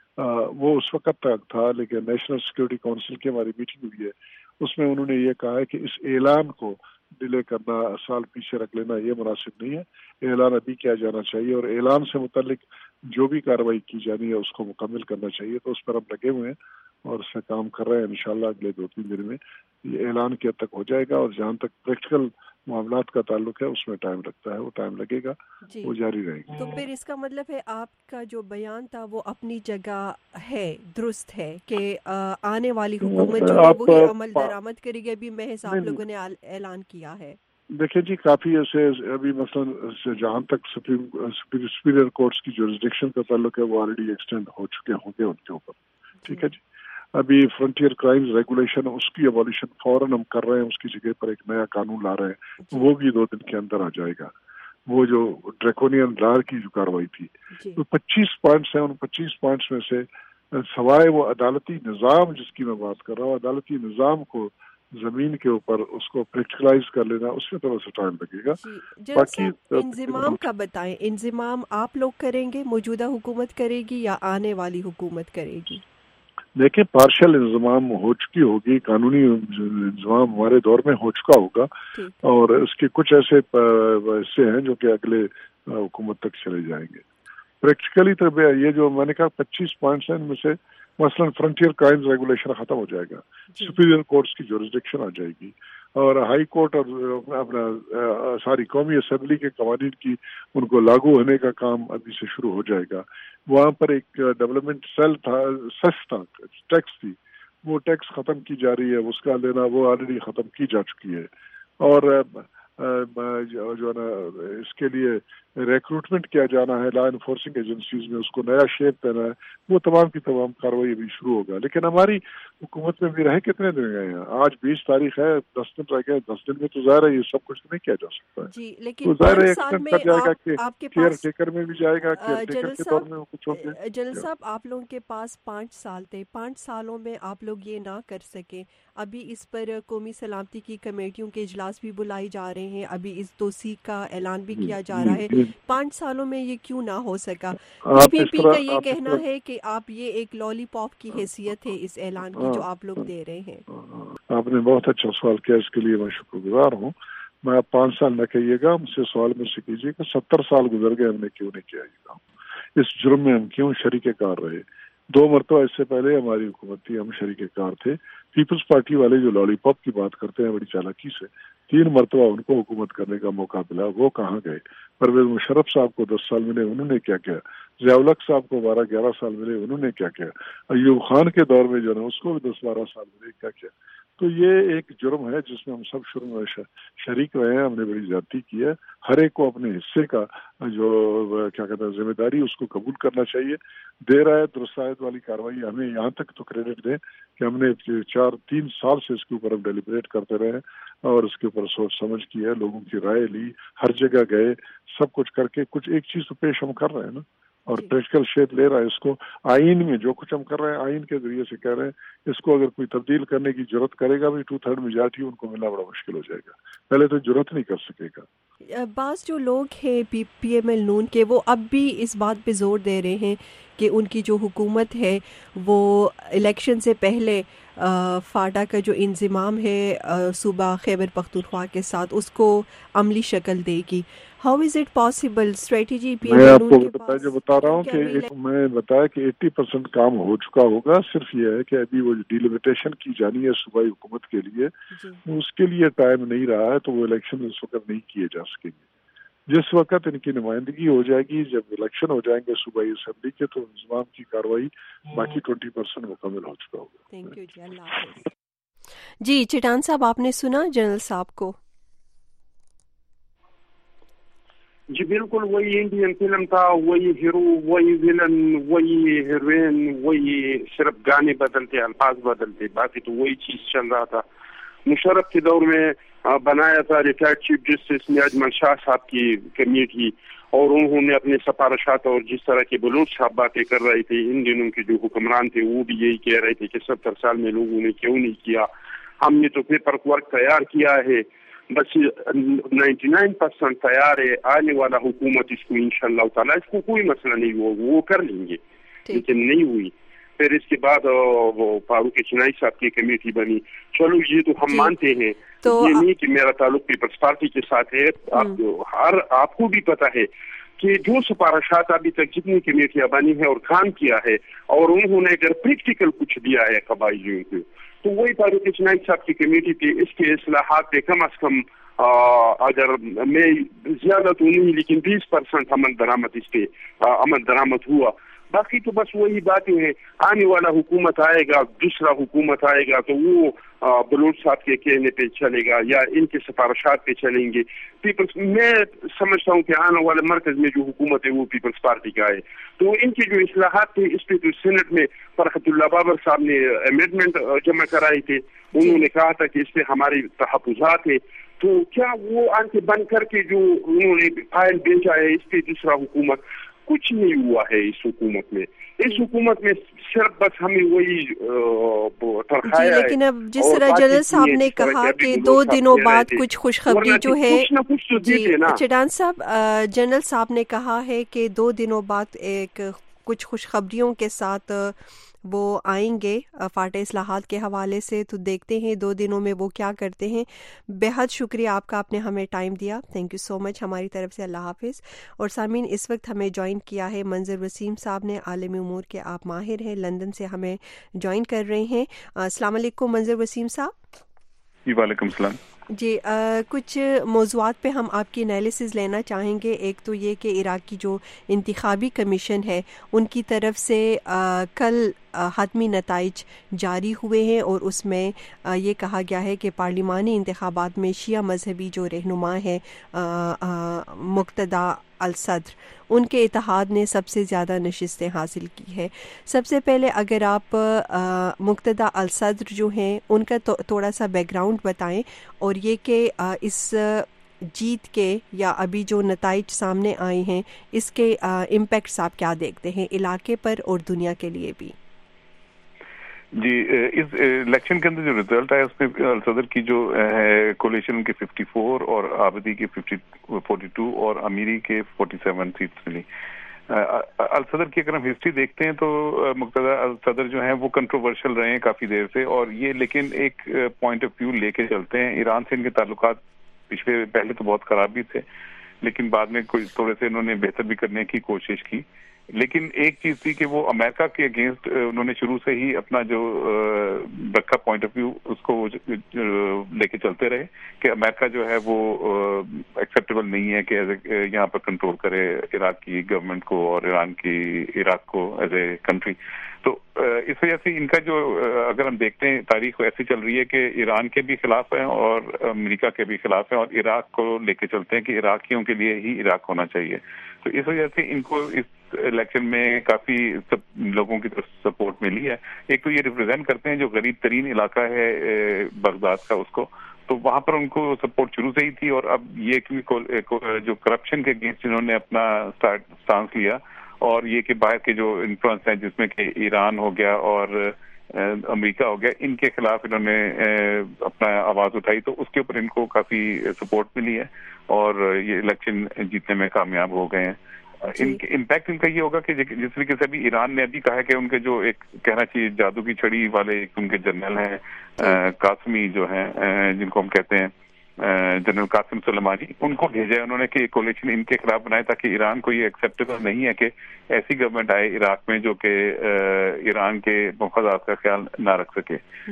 وہ اس وقت تک تھا، لیکن نیشنل سیکورٹی کونسل کی ہماری میٹنگ ہوئی ہے، اس میں انہوں نے یہ کہا ہے کہ اس اعلان کو ڈیلے کرنا، سال پیچھے رکھ لینا یہ مناسب نہیں ہے. اعلان ابھی کیا جانا چاہیے اور اعلان سے متعلق جو بھی کارروائی کی جانی ہے اس کو مکمل کرنا چاہیے. تو اس پر ہم لگے ہوئے ہیں اور اس سے کام کر رہے ہیں. انشاءاللہ اگلے 2-3 دن میں یہ اعلان کے حد تک ہو جائے گا. اور جہاں تک پریکٹیکل معاملات کا تعلق ہے اس میں ٹائم لگتا ہے، وہ ٹائم لگے گا، وہ جاری رہے گی. تو پھر اس کا مطلب ہے آپ کا جو بیان تھا وہ اپنی جگہ ہے، درست ہے کہ آنے والی حکومت جو ہے وہی عمل درآمد کرے گی. ابھی محض آپ لوگوں نے اعلان کیا ہے. دیکھیں جی، کافی ایسے ابھی مثلا جہاں تک سپیریئر کورٹس کی جورسڈکشن کا تعلق ہے وہ آلریڈی ایکسٹینڈ ہو چکے ہوں گے ان کے اوپر. ٹھیک ہے جی. ابھی فرنٹیئر کرائمز ریگولیشن اس کی ایبولیشن فوراً ہم کر رہے ہیں، اس کی جگہ پر ایک نیا قانون لا رہے ہیں، وہ بھی 2 دن کے اندر آ جائے گا. وہ جو ڈریکونین لا کی جو کاروائی تھی، تو 25 پوائنٹس ہیں. ان 25 پوائنٹس میں سے سوائے وہ عدالتی نظام جس کی میں بات کر رہا ہوں، عدالتی نظام کو زمین کے اوپر اس کو پریکٹیکلائز کر لینا، اس میں تھوڑا سا ٹائم لگے گا. باقی انضمام کا بتائیں، انضمام آپ لوگ کریں گے، موجودہ حکومت کرے گی یا آنے والی حکومت کرے گی؟ دیکھیں، پارشل انضمام ہو چکی ہوگی، قانونی انضمام ہمارے دور میں ہو چکا ہوگا اور اس کے کچھ ایسے حصے ہیں جو کہ اگلے حکومت تک چلے جائیں گے. پریکٹیکلی تو یہ جو میں نے کہا 25 پوائنٹس ہیں، ان میں سے مثلا فرنٹیئر کرائمز ریگولیشن ختم ہو جائے گا، سپیریئر کورٹس کی جورسڈکشن آ جائے گی اور ہائی کورٹ اور اپنا ساری قومی اسمبلی کے قوانین کی ان کو لاگو ہونے کا کام ابھی سے شروع ہو جائے گا. وہاں پر ایک ڈیولپمنٹ سیل تھا, سیس تھا, ٹیکس تھی, وہ ٹیکس ختم کی جا رہی ہے, اس کا لینا وہ آلریڈی ختم کی جا چکی ہے. اور جو ہے نا اس کے لیے ریکروٹمنٹ کیا جانا ہے لا انفورسنگ ایجنسیز میں, اس کو نیا شیپ دینا ہے, وہ تمام کی تمام کارروائی ابھی شروع ہوگا. لیکن ہماری حکومت میں بھی رہے کتنے دن گئے ہیں, آج 20 تاریخ ہے, 10 دن رہ گئے, 10 دن میں تو ظاہر ہے یہ سب کچھ نہیں کیا جا سکتا ہے. جی لیکن تو ظاہر ہے جائے گا کہ کیئر ٹیکر میں بھی جائے گا, کیئر ٹیکر کے طور میں کچھ ہوگا. جنرل صاحب آپ لوگوں کے پاس 5 سال تھے, 5 سالوں میں آپ لوگ یہ نہ کر سکے. ابھی اس پر قومی سلامتی کی کمیٹیوں کے اجلاس بھی بلائے جا رہے ہیں, ابھی اس توسیع کا اعلان بھی کیا جا رہا ہے. 5 سالوں میں یہ کیوں نہ ہو سکا؟ پی پی کا یہ کہنا ہے کہ آپ یہ ایک لالی پاپ کی حیثیت ہے اس اعلان کی جو آپ لوگ دے رہے ہیں. آپ نے بہت اچھا سوال کیا, اس کے لیے میں شکر گزار ہوں. میں آپ 5 سال نہ کہیے گا, مجھ سے سوال میں سے کیجیے کہ 70 سال گزر گئے, ہم نے کیوں نہیں کیا یہ کام؟ اس جرم میں ہم کیوں شریک کار رہے؟ 2 مرتبہ اس سے پہلے ہماری حکومت تھی, ہم شریک کار تھے. پیپلز پارٹی والے جو لالی پاپ کی بات کرتے ہیں بڑی چالاکی سے, 3 مرتبہ ان کو حکومت کرنے کا موقع ملا, وہ کہاں گئے؟ پرویز مشرف صاحب کو 10 سال ملے, انہوں نے کیا کیا؟ ضیاء الحق صاحب کو 12-11 سال ملے, انہوں نے کیا کیا؟ ایوب خان کے دور میں جو ہے اس کو بھی 10-12 سال ملے, کیا کیا؟ تو یہ ایک جرم ہے جس میں ہم سب شروع میں شریک رہے ہیں, ہم نے بڑی زیادتی کی ہے. ہر ایک کو اپنے حصے کا جو کیا کہتے ہیں ذمہ داری اس کو قبول کرنا چاہیے. دیر آئے درست آیت والی کارروائی ہمیں یہاں تک تو کریڈٹ دیں کہ ہم نے 3 سال سے اس کے اوپر ہم ڈیلیبریٹ کرتے رہے اور اس کے اوپر سوچ سمجھ کی ہے, لوگوں کی رائے لی, ہر جگہ گئے, سب کچھ کر کے کچھ ایک چیز تو پیش ہم کر رہے ہیں نا, اور پریکٹیکل شیپ لے رہا ہے. اس کو آئین میں جو کچھ ہم کر رہے ہیں آئین کے ذریعے سے کہہ رہے ہیں, اس کو اگر کوئی تبدیل کرنے کی ضرورت کرے گا بھی 2/3 میجارٹی ان کو ملنا بڑا مشکل ہو جائے گا, پہلے تو ضرورت نہیں کر سکے گا. بعض جو لوگ ہیں پی ایم ایل نون کے, وہ اب بھی اس بات پہ زور دے رہے ہیں کہ ان کی جو حکومت ہے وہ الیکشن سے پہلے فاٹا کا جو انضمام ہے صوبہ خیبر پختونخوا کے ساتھ اس کو عملی شکل دے گی. How is it possible? Strategy P M L نون کے پاس جو بتا رہا ہوں کہ میں بتایا کہ 80% کام ہو چکا ہوگا. صرف یہ ہے کہ ابھی وہ ڈیلیمیٹیشن کی جانی ہے صوبائی حکومت کے لیے, اس کے لیے ٹائم نہیں رہا ہے, تو وہ الیکشن اس وقت نہیں کیے جا سکیں گے. جس وقت ان کی نمائندگی ہو جائے گی, جب الیکشن ہو جائیں گے صوبائی اسمبلی کے, تو انضمام کی کارروائی باقی 20% مکمل ہو چکا ہوگا. تھینک یو جی, اللہ حافظ. جی چٹان صاحب آپ نے سنا جنرل صاحب کو؟ جی بالکل وہی انڈین فلم تھا, وہی ہیرو, وہی ویلن, وہی ہیروئن, وہی صرف گانے بدلتے, الفاظ بدلتے, باقی تو وہی چیز چل رہا تھا. مشرف کے دور میں بنایا تھا retired chief justice Ajmal Shah صاحب کی کمیٹی, اور انہوں نے اپنے سفارشات اور جس طرح کے بلوچ صاحب باتیں کر رہے تھے, ان دنوں کے جو حکمران تھے وہ بھی یہی کہہ رہے تھے کہ 70 سال میں لوگوں نے کیوں نہیں کیا. ہم نے تو پیپر ورک تیار کیا ہے, بس 99% تیار ہے. آنے والا حکومت اس کو انشاءاللہ تعالی, اس کو کوئی مسئلہ نہیں ہوا, وہ کر لیں گے, لیکن نہیں ہوئی. پھر اس کے بعد وہ فاروق چنائی صاحب کی کمیٹی بنی. چلو یہ تو ہم مانتے ہیں, یہ نہیں کہ میرا تعلق پیپلز پارٹی کے ساتھ ہے. آپ کو بھی پتا ہے کہ جو سفارشات ابھی تک جتنی کمیٹیاں بنی ہیں اور کام کیا ہے, اور انہوں نے اگر پریکٹیکل کچھ دیا ہے قبائلیوں کو, تو وہی فاروق چنائی صاحب کی کمیٹی تھی. اس کے اصلاحات پہ کم از کم اگر میں زیادہ تو نہیں لیکن 20% عمل درآمد ہوا. باقی تو بس وہی باتیں ہیں. آنے والا حکومت آئے گا, دوسرا حکومت آئے گا, تو وہ بلوچ صاحب کے کہنے پہ چلے گا یا ان کے سفارشات پہ چلیں گے. میں سمجھتا ہوں کہ آنے والے مرکز میں جو حکومت ہے وہ پیپلز پارٹی کا ہے. تو ان کی جو اصلاحات تھے اس پہ تو سینٹ میں فرحت اللہ بابر صاحب نے امینڈمنٹ جمع کرائے تھے. انہوں نے کہا تھا کہ اس پہ ہماری تحفظات ہے. تو کیا وہ آنکھیں بند کر کے جو انہوں نے فائل بھیجا ہے اس پہ دوسرا حکومت, کچھ نہیں ہوا ہے اس حکومت میں. اس حکومت میں صرف بس ہمیں وہی ترخایا ہے. لیکن اب جس طرح جنرل صاحب نے کہا کہ 2 دنوں بعد کچھ خوشخبری جو ہے, جی چٹان صاحب, جنرل صاحب نے کہا ہے کہ 2 دنوں بعد کچھ خوشخبریوں کے ساتھ وہ آئیں گے فاٹا اصلاحات کے حوالے سے. تو دیکھتے ہیں 2 دنوں میں وہ کیا کرتے ہیں. بہت شکریہ آپ کا, آپ نے ہمیں ٹائم دیا. تھینک یو سو مچ ہماری طرف سے. اللہ حافظ. اور سامعین, اس وقت ہمیں جوائن کیا ہے منظر وسیم صاحب نے, عالمی امور کے آپ ماہر ہیں, لندن سے ہمیں جوائن کر رہے ہیں. السلام علیکم منظر وسیم صاحب. جی وعلیکم السلام. جی کچھ موضوعات پہ ہم آپ کی انالیسز لینا چاہیں گے. ایک تو یہ کہ عراق کی جو انتخابی کمیشن ہے ان کی طرف سے کل حتمی نتائج جاری ہوئے ہیں اور اس میں یہ کہا گیا ہے کہ پارلیمانی انتخابات میں شیعہ مذہبی جو رہنما ہیں مقتدی الصدر ان کے اتحاد نے سب سے زیادہ نشستیں حاصل کی ہے. سب سے پہلے اگر آپ مقتدی الصدر جو ہیں ان کا تھوڑا سا بیک گراؤنڈ بتائیں اور یہ کہ اس جیت کے یا ابھی جو نتائج سامنے آئے ہیں اس کے امپیکٹس آپ کیا دیکھتے ہیں علاقے پر اور دنیا کے لیے بھی. جی اس الیکشن کے اندر جو رزلٹ آیا اس میں الصدر کی جو ہے کولیشن کے 54 اور آبادی کے 42 اور امیری کے 47 سیٹس ملی. الصدر کی اگر ہم ہسٹری دیکھتے ہیں تو مقتدی الصدر جو ہیں وہ کنٹروورشل رہے ہیں کافی دیر سے, اور یہ لیکن ایک پوائنٹ آف ویو لے کے چلتے ہیں. ایران سے ان کے تعلقات پہلے تو بہت خراب بھی تھے لیکن بعد میں کوئی تھوڑے سے انہوں نے بہتر بھی کرنے کی کوشش کی. لیکن ایک چیز تھی کہ وہ امریکہ کے اگینسٹ انہوں نے شروع سے ہی اپنا جو رکھا پوائنٹ آف ویو اس کو لے کے چلتے رہے کہ امریکہ جو ہے وہ ایکسیپٹیبل نہیں ہے کہ یہاں پر کنٹرول کرے عراق کی گورنمنٹ کو اور ایران کی عراق کو ایز اے کنٹری. تو اس وجہ سے ان کا جو اگر ہم دیکھتے ہیں تاریخ ایسی چل رہی ہے کہ ایران کے بھی خلاف ہیں اور امریکہ کے بھی خلاف ہیں اور عراق کو لے کے چلتے ہیں کہ عراقیوں کے لیے ہی عراق ہونا چاہیے. تو اس وجہ سے ان کو اس الیکشن میں کافی لوگوں کی طرف سپورٹ ملی ہے. ایک تو یہ ریپرزینٹ کرتے ہیں جو غریب ترین علاقہ ہے بغداد کا اس کو, تو وہاں پر ان کو سپورٹ شروع سے ہی تھی. اور اب یہ جو کرپشن کے اگینسٹ انہوں نے اپنا سٹانس لیا اور یہ کہ باہر کے جو انفلوئنس ہیں جس میں کہ ایران ہو گیا اور امریکہ ہو گیا ان کے خلاف انہوں نے اپنا آواز اٹھائی, تو اس کے اوپر ان کو کافی سپورٹ ملی ہے اور یہ الیکشن جیتنے میں کامیاب ہو گئے ہیں. امپیکٹ ان کا یہ ہوگا کہ جس طریقے سے ابھی ایران نے ابھی کہا ہے کہ ان کے جو ایک کہنا چاہیے جادو کی چھڑی والے ان کے جنرل ہیں قاسمی جو ہیں جن کو ہم کہتے ہیں جنرل قاسم سلیمانی, ان کو بھیجا ہے انہوں نے کہ کولیشن ان کے خلاف بنائے تاکہ ایران کو یہ ایکسیپٹیبل نہیں ہے کہ ایسی گورنمنٹ آئے عراق میں جو کہ ایران کے مفادات کا خیال نہ رکھ سکے.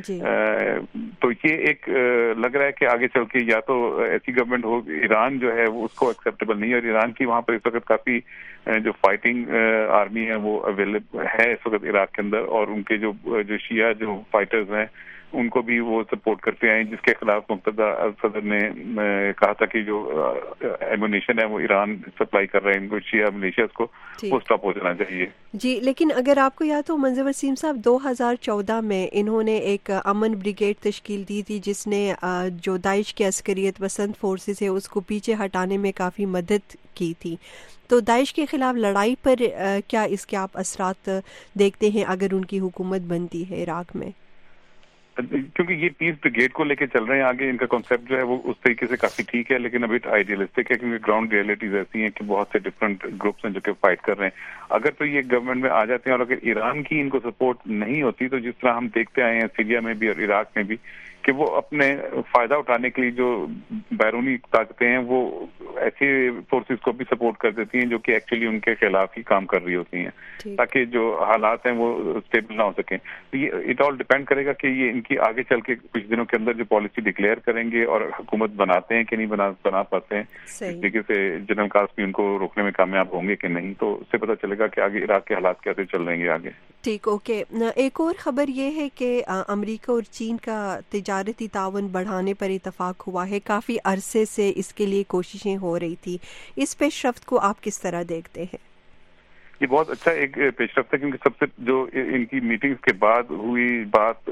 تو یہ ایک لگ رہا ہے کہ آگے چل کے یا تو ایسی گورنمنٹ ہو, ایران جو ہے وہ اس کو ایکسیپٹیبل نہیں ہے. اور ایران کی وہاں پر اس وقت کافی جو فائٹنگ آرمی ہے وہ اویلیبل ہے اس وقت عراق کے اندر, اور ان کے جو شیعہ جو فائٹرز ہیں ان کو بھی وہ سپورٹ کرتے ہیں جس کے خلاف مقتدی الصدر نے کہا تھا کہ جو ایمونیشن ہے وہ ایران سپلائی کر رہے ہیں ان کو شیعہ ملیشیاز کو وہ اسٹاپ ہو جانا چاہیے. جی لیکن اگر آپ کو یاد ہو منظر وسیم صاحب 2014 میں انہوں نے ایک امن بریگیڈ تشکیل دی تھی جس نے جو داعش کی عسکریت پسند فورسز ہے اس کو پیچھے ہٹانے میں کافی مدد کی تھی. تو داعش کے خلاف لڑائی پر کیا اس کے آپ اثرات دیکھتے ہیں اگر ان کی حکومت بنتی ہے عراق میں؟ کیونکہ یہ پیس بریگیڈ کو لے کے چل رہے ہیں آگے, ان کا کانسیپٹ جو ہے وہ اس طریقے سے کافی ٹھیک ہے لیکن ابھی آئیڈیلسٹک ہے کیونکہ گراؤنڈ ریئلٹیز ایسی ہیں کہ بہت سے ڈفرینٹ گروپس ہیں جو کہ فائٹ کر رہے ہیں. اگر تو یہ گورنمنٹ میں آ جاتے ہیں اور اگر ایران کی ان کو سپورٹ نہیں ہوتی تو جس طرح ہم دیکھتے آئے ہیں سیریا میں بھی اور عراق میں بھی کہ وہ اپنے فائدہ اٹھانے کے لیے جو بیرونی طاقتیں ہیں وہ ایسی فورسز کو بھی سپورٹ کر دیتی ہیں جو کہ ایکچولی ان کے خلاف ہی کام کر رہی ہوتی ہیں تاکہ جو حالات ہیں وہ اسٹیبل نہ ہو سکیں. تو یہ اٹ آل ڈیپینڈ کرے گا کہ یہ ان کی آگے چل کے کچھ دنوں کے اندر جو پالیسی ڈکلیئر کریں گے اور حکومت بناتے ہیں کہ نہیں بنا پاتے ہیں, اس طریقے سے جنرل قاسمی ان کو روکنے میں کامیاب ہوں گے کہ نہیں, تو اس سے پتہ چلے گا کہ آگے عراق کے حالات کیسے چل رہیں گے آگے. ٹھیک, اوکے. ایک اور خبر یہ ہے کہ امریکہ اور چین کا تجارتی تعاون بڑھانے پر اتفاق ہوا ہے. کافی عرصے سے اس کے لیے کوششیں ہو رہی تھی. اس پیش رفت کو آپ کس طرح دیکھتے ہیں؟ یہ بہت اچھا ایک پیش رفت ہے کیونکہ سب سے جو ان کی میٹنگز کے بعد ہوئی بات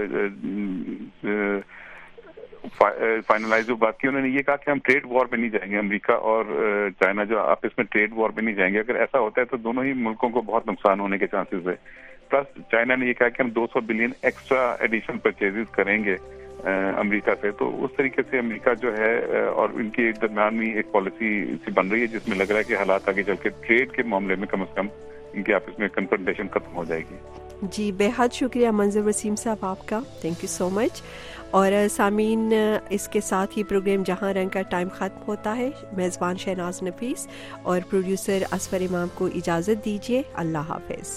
فائنلائز بات کی, انہوں نے یہ کہا کہ ہم ٹریڈ وار میں نہیں جائیں گے. امریکہ اور چائنا جو آپس میں ٹریڈ وار میں نہیں جائیں گے. اگر ایسا ہوتا ہے تو دونوں ہی ملکوں کو بہت نقصان ہونے کے چانسز ہے. پلس چائنا نے یہ کہا کہ ہم 200 بلین ایکسٹرا ایڈیشنل پرچیزز کریں گے امریکہ سے. تو اس طریقے سے امریکہ جو ہے اور ان کے درمیان میں ایک پالیسی سی بن رہی ہے جس میں لگ رہا ہے کہ حالات آگے چل کے ٹریڈ کے معاملے میں کم از کم ان کے آپس میں کنفرنٹیشن ختم ہو جائے گی. جی بے حد شکریہ منظر وسیم صاحب آپ کا, تھینک یو سو مچ. اور سامعین اس کے ساتھ ہی پروگرام جہاں رنگ کا ٹائم ختم ہوتا ہے. میزبان شہناز نفیس اور پروڈیوسر اصفر امام کو اجازت دیجیے. اللہ حافظ.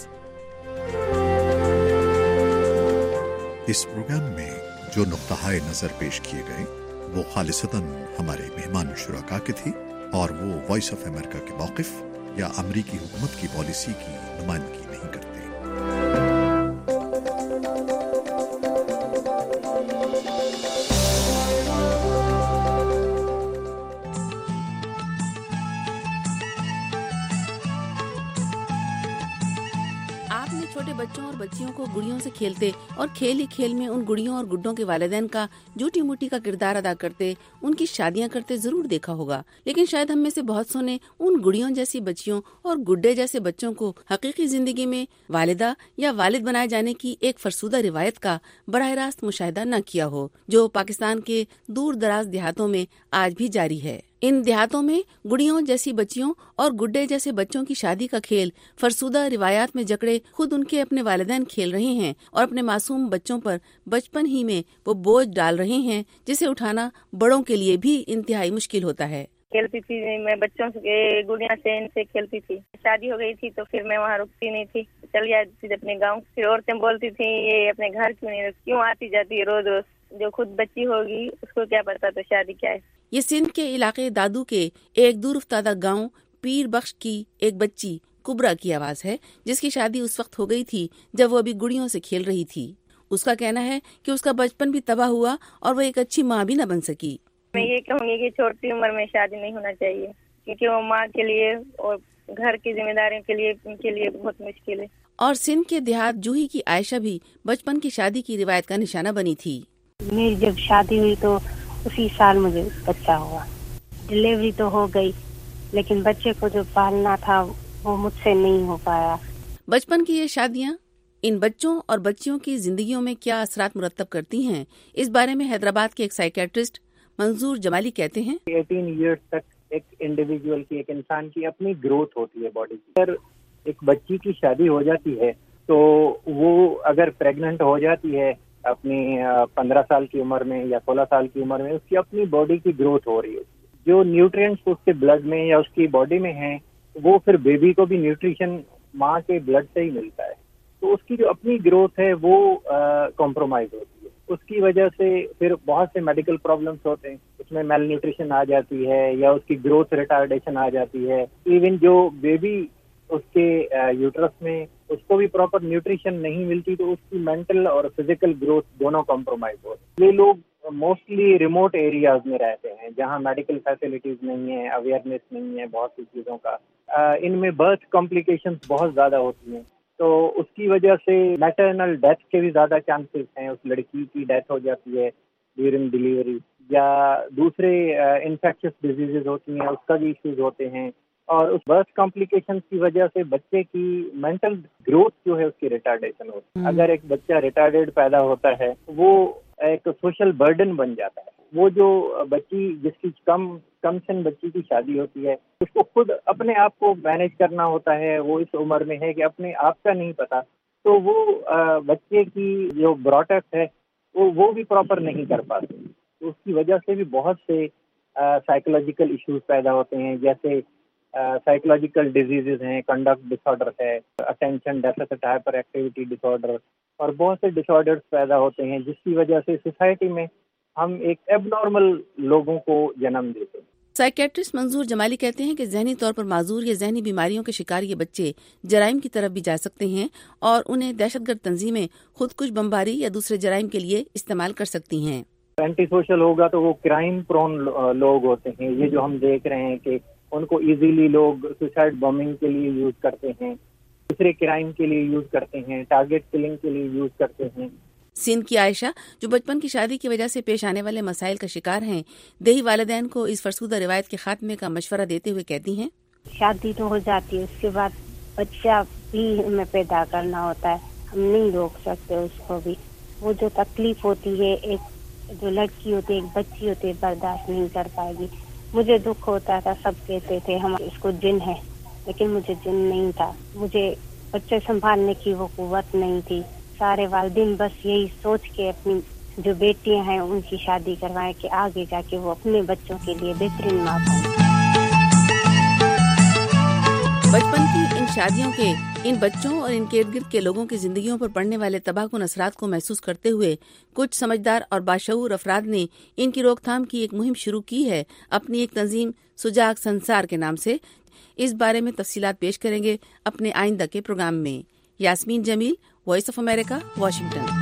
اس پروگرام میں جو نقطۂ نظر پیش کیے گئے وہ خالصتاً ہمارے مہمان شرکا کے تھی اور وہ وائس آف امریکہ کے موقف یا امریکی حکومت کی پالیسی کی نمائندگی نہیں کرتے۔ بچوں اور بچیوں کو گڑیوں سے کھیلتے اور کھیل ہی کھیل میں ان گڑیوں اور گڈوں کے والدین کا جھوٹی موٹی کا کردار ادا کرتے، ان کی شادیاں کرتے ضرور دیکھا ہوگا، لیکن شاید ہم میں سے بہت سو نے ان گڑیوں جیسی بچیوں اور گڈے جیسے بچوں کو حقیقی زندگی میں والدہ یا والد بنائے جانے کی ایک فرسودہ روایت کا براہ راست مشاہدہ نہ کیا ہو، جو پاکستان کے دور دراز دیہاتوں میں آج بھی جاری ہے۔ ان دیہاتوں میں گڑیوں جیسی بچیوں اور گڈے جیسے بچوں کی شادی کا کھیل فرسودہ روایات میں جکڑے خود ان کے اپنے والدین کھیل رہے ہیں اور اپنے معصوم بچوں پر بچپن ہی میں وہ بوجھ ڈال رہے ہیں جسے اٹھانا بڑوں کے لیے بھی انتہائی مشکل ہوتا ہے۔ کھیلتی تھی میں بچوں سے، گڑیاں سے، ان سے کھیلتی تھی۔ شادی ہو گئی تھی تو پھر میں وہاں رکتی نہیں تھی، چلی جاتی تھی اپنے گاؤں۔ پھر عورتیں بولتی تھیں یہ اپنے گھر کیوں نہیں رکتی، کیوں آتی جاتی ہے روز روز، جو خود بچی ہوگی اس کو کیا پتا تو شادی کیا ہے۔ یہ سندھ کے علاقے دادو کے ایک دور افتادہ گاؤں پیر بخش کی ایک بچی کبرا کی آواز ہے، جس کی شادی اس وقت ہو گئی تھی جب وہ ابھی گڑیوں سے کھیل رہی تھی۔ اس کا کہنا ہے کہ اس کا بچپن بھی تباہ ہوا اور وہ ایک اچھی ماں بھی نہ بن سکی۔ میں یہ کہوں گی کہ چھوٹی عمر میں شادی نہیں ہونا چاہیے، کیونکہ وہ ماں کے لیے اور گھر کی ذمہ داریوں کے لیے ان کے لیے بہت مشکل ہے۔ اور سندھ کے دیہات جوہی کی عائشہ بھی بچپن کی شادی کی روایت کا نشانہ بنی تھی۔ میری جب شادی ہوئی تو اسی سال مجھے بچہ ہوا، ڈلیوری تو ہو گئی لیکن بچے کو جو پالنا تھا وہ مجھ سے نہیں ہو پایا۔ بچپن کی یہ شادیاں ان بچوں اور بچیوں کی زندگیوں میں کیا اثرات مرتب کرتی ہیں، اس بارے میں حیدرآباد کے ایک سائیکیٹرسٹ منظور جمالی کہتے ہیں۔ 18 ایئرز تک ایک انڈیویجول کی، ایک انسان کی اپنی گروتھ ہوتی ہے باڈی کی۔ اگر ایک بچی کی شادی ہو جاتی ہے تو وہ اگر پریگننٹ ہو جاتی ہے اپنی 15 سال کی عمر میں یا 16 سال کی عمر میں، اس کی اپنی باڈی کی گروتھ ہو رہی ہے۔ جو نیوٹرینٹس اس کے بلڈ میں یا اس کی باڈی میں ہیں وہ پھر بیبی کو بھی نیوٹریشن ماں کے بلڈ سے ہی ملتا ہے، تو اس کی جو اپنی گروتھ ہے وہ کمپرومائز ہوتی ہے۔ اس کی وجہ سے پھر بہت سے میڈیکل پرابلمس ہوتے ہیں، اس میں میل نیوٹریشن آ جاتی ہے یا اس کی گروتھ ریٹارڈیشن آ جاتی ہے۔ ایون جو بیبی اس کے یوٹرس میں، اس کو بھی پراپر نیوٹریشن نہیں ملتی تو اس کی مینٹل اور فزیکل گروتھ دونوں کمپرومائز ہوتی ہے۔ یہ لوگ موسٹلی ریموٹ ایریاز میں رہتے ہیں جہاں میڈیکل فیسلٹیز نہیں ہیں، اویئرنیس نہیں ہے بہت سی چیزوں کا۔ ان میں برتھ کمپلیکیشنز بہت زیادہ ہوتی ہیں، تو اس کی وجہ سے میٹرنل ڈیتھ کے بھی زیادہ چانسز ہیں۔ اس لڑکی کی ڈیتھ ہو جاتی ہے ڈیورنگ ڈیلیوری، یا دوسرے انفیکشس ڈیزیزز ہوتی ہیں، اس کا بھی ایشوز ہوتے ہیں۔ اور اس برتھ کمپلیکیشن کی وجہ سے بچے کی مینٹل گروتھ جو ہے اس کی ریٹارڈیشن ہوتی ہے۔ اگر ایک بچہ ریٹارڈیڈ پیدا ہوتا ہے وہ ایک سوشل برڈن بن جاتا ہے۔ وہ جو بچی جس کی کم سن بچی کی شادی ہوتی ہے، اس کو خود اپنے آپ کو مینیج کرنا ہوتا ہے، وہ اس عمر میں ہے کہ اپنے آپ کا نہیں پتا، تو وہ بچے کی جو براٹ اپ ہے وہ بھی پراپر نہیں کر پاتے۔ تو اس کی وجہ سے بھی بہت سے سائیکولوجیکل ایشوز پیدا ہوتے ہیں، جیسے سائیکولوجیکل ڈیزیزز ہیں، کنڈکٹ ڈس آرڈر ہے، attention deficit hyperactivity disorder, اور بہت سے ڈس آرڈرز پیدا ہوتے ہیں جس کی وجہ سے سوسائٹی میں ہم ایک ایب نارمل لوگوں کو جنم دیتے ہیں۔ سائیکیٹرسٹ منظور جمالی کہتے ہیں کہ ذہنی طور پر معذور یا ذہنی بیماریوں کے شکار یہ بچے جرائم کی طرف بھی جا سکتے ہیں اور انہیں دہشت گرد تنظیمیں خودکش بمباری یا دوسرے جرائم کے لیے استعمال کر سکتی ہیں۔ اینٹی سوشل ہوگا تو وہ کرائم پرون لوگ ہوتے ہیں، یہ جو ہم دیکھ رہے ہیں کہ ان کو ایزیلی لوگ سوسائڈ بمبنگ کے لیے یوز کرتے ہیں، دوسرے کرائم کے لیے یوز کرتے ہیں، ٹارگیٹ کلنگ کے لیے یوز کرتے ہیں۔ سندھ کی عائشہ جو بچپن کی شادی کی وجہ سے پیش آنے والے مسائل کا شکار ہیں، دیہی والدین کو اس فرسودہ روایت کے خاتمے کا مشورہ دیتے ہوئے کہتی ہیں، شادی تو ہو جاتی ہے، اس کے بعد بچہ بھی ہمیں پیدا کرنا ہوتا ہے، ہم نہیں روک سکتے اس کو بھی۔ وہ جو تکلیف ہوتی ہے ایک جو لڑکی ہوتی ہے، ایک بچی ہوتی ہے، برداشت نہیں کر پائے گی۔ مجھے دکھ ہوتا تھا، سب کہتے تھے ہم اس کو جن ہے، لیکن مجھے جن نہیں تھا، مجھے بچے سنبھالنے کی وہ قوت نہیں تھی۔ سارے والدین بس یہی سوچ کے اپنی جو بیٹیاں ہیں ان کی شادی کروائیں کہ آگے جا کے وہ اپنے بچوں کے لیے بہترین ماں بنیں۔ بچپن کی ان شادیوں کے ان بچوں اور ان کے ارد گرد کے لوگوں کی زندگیوں پر پڑنے والے تباہ کن اثرات کو محسوس کرتے ہوئے کچھ سمجھدار اور باشعور افراد نے ان کی روک تھام کی ایک مہم شروع کی ہے اپنی ایک تنظیم سجاگ سنسار کے نام سے. اس بارے میں تفصیلات پیش کریں گے اپنے آئندہ کے پروگرام میں. Yasmeen Jameel, Voice of America, Washington.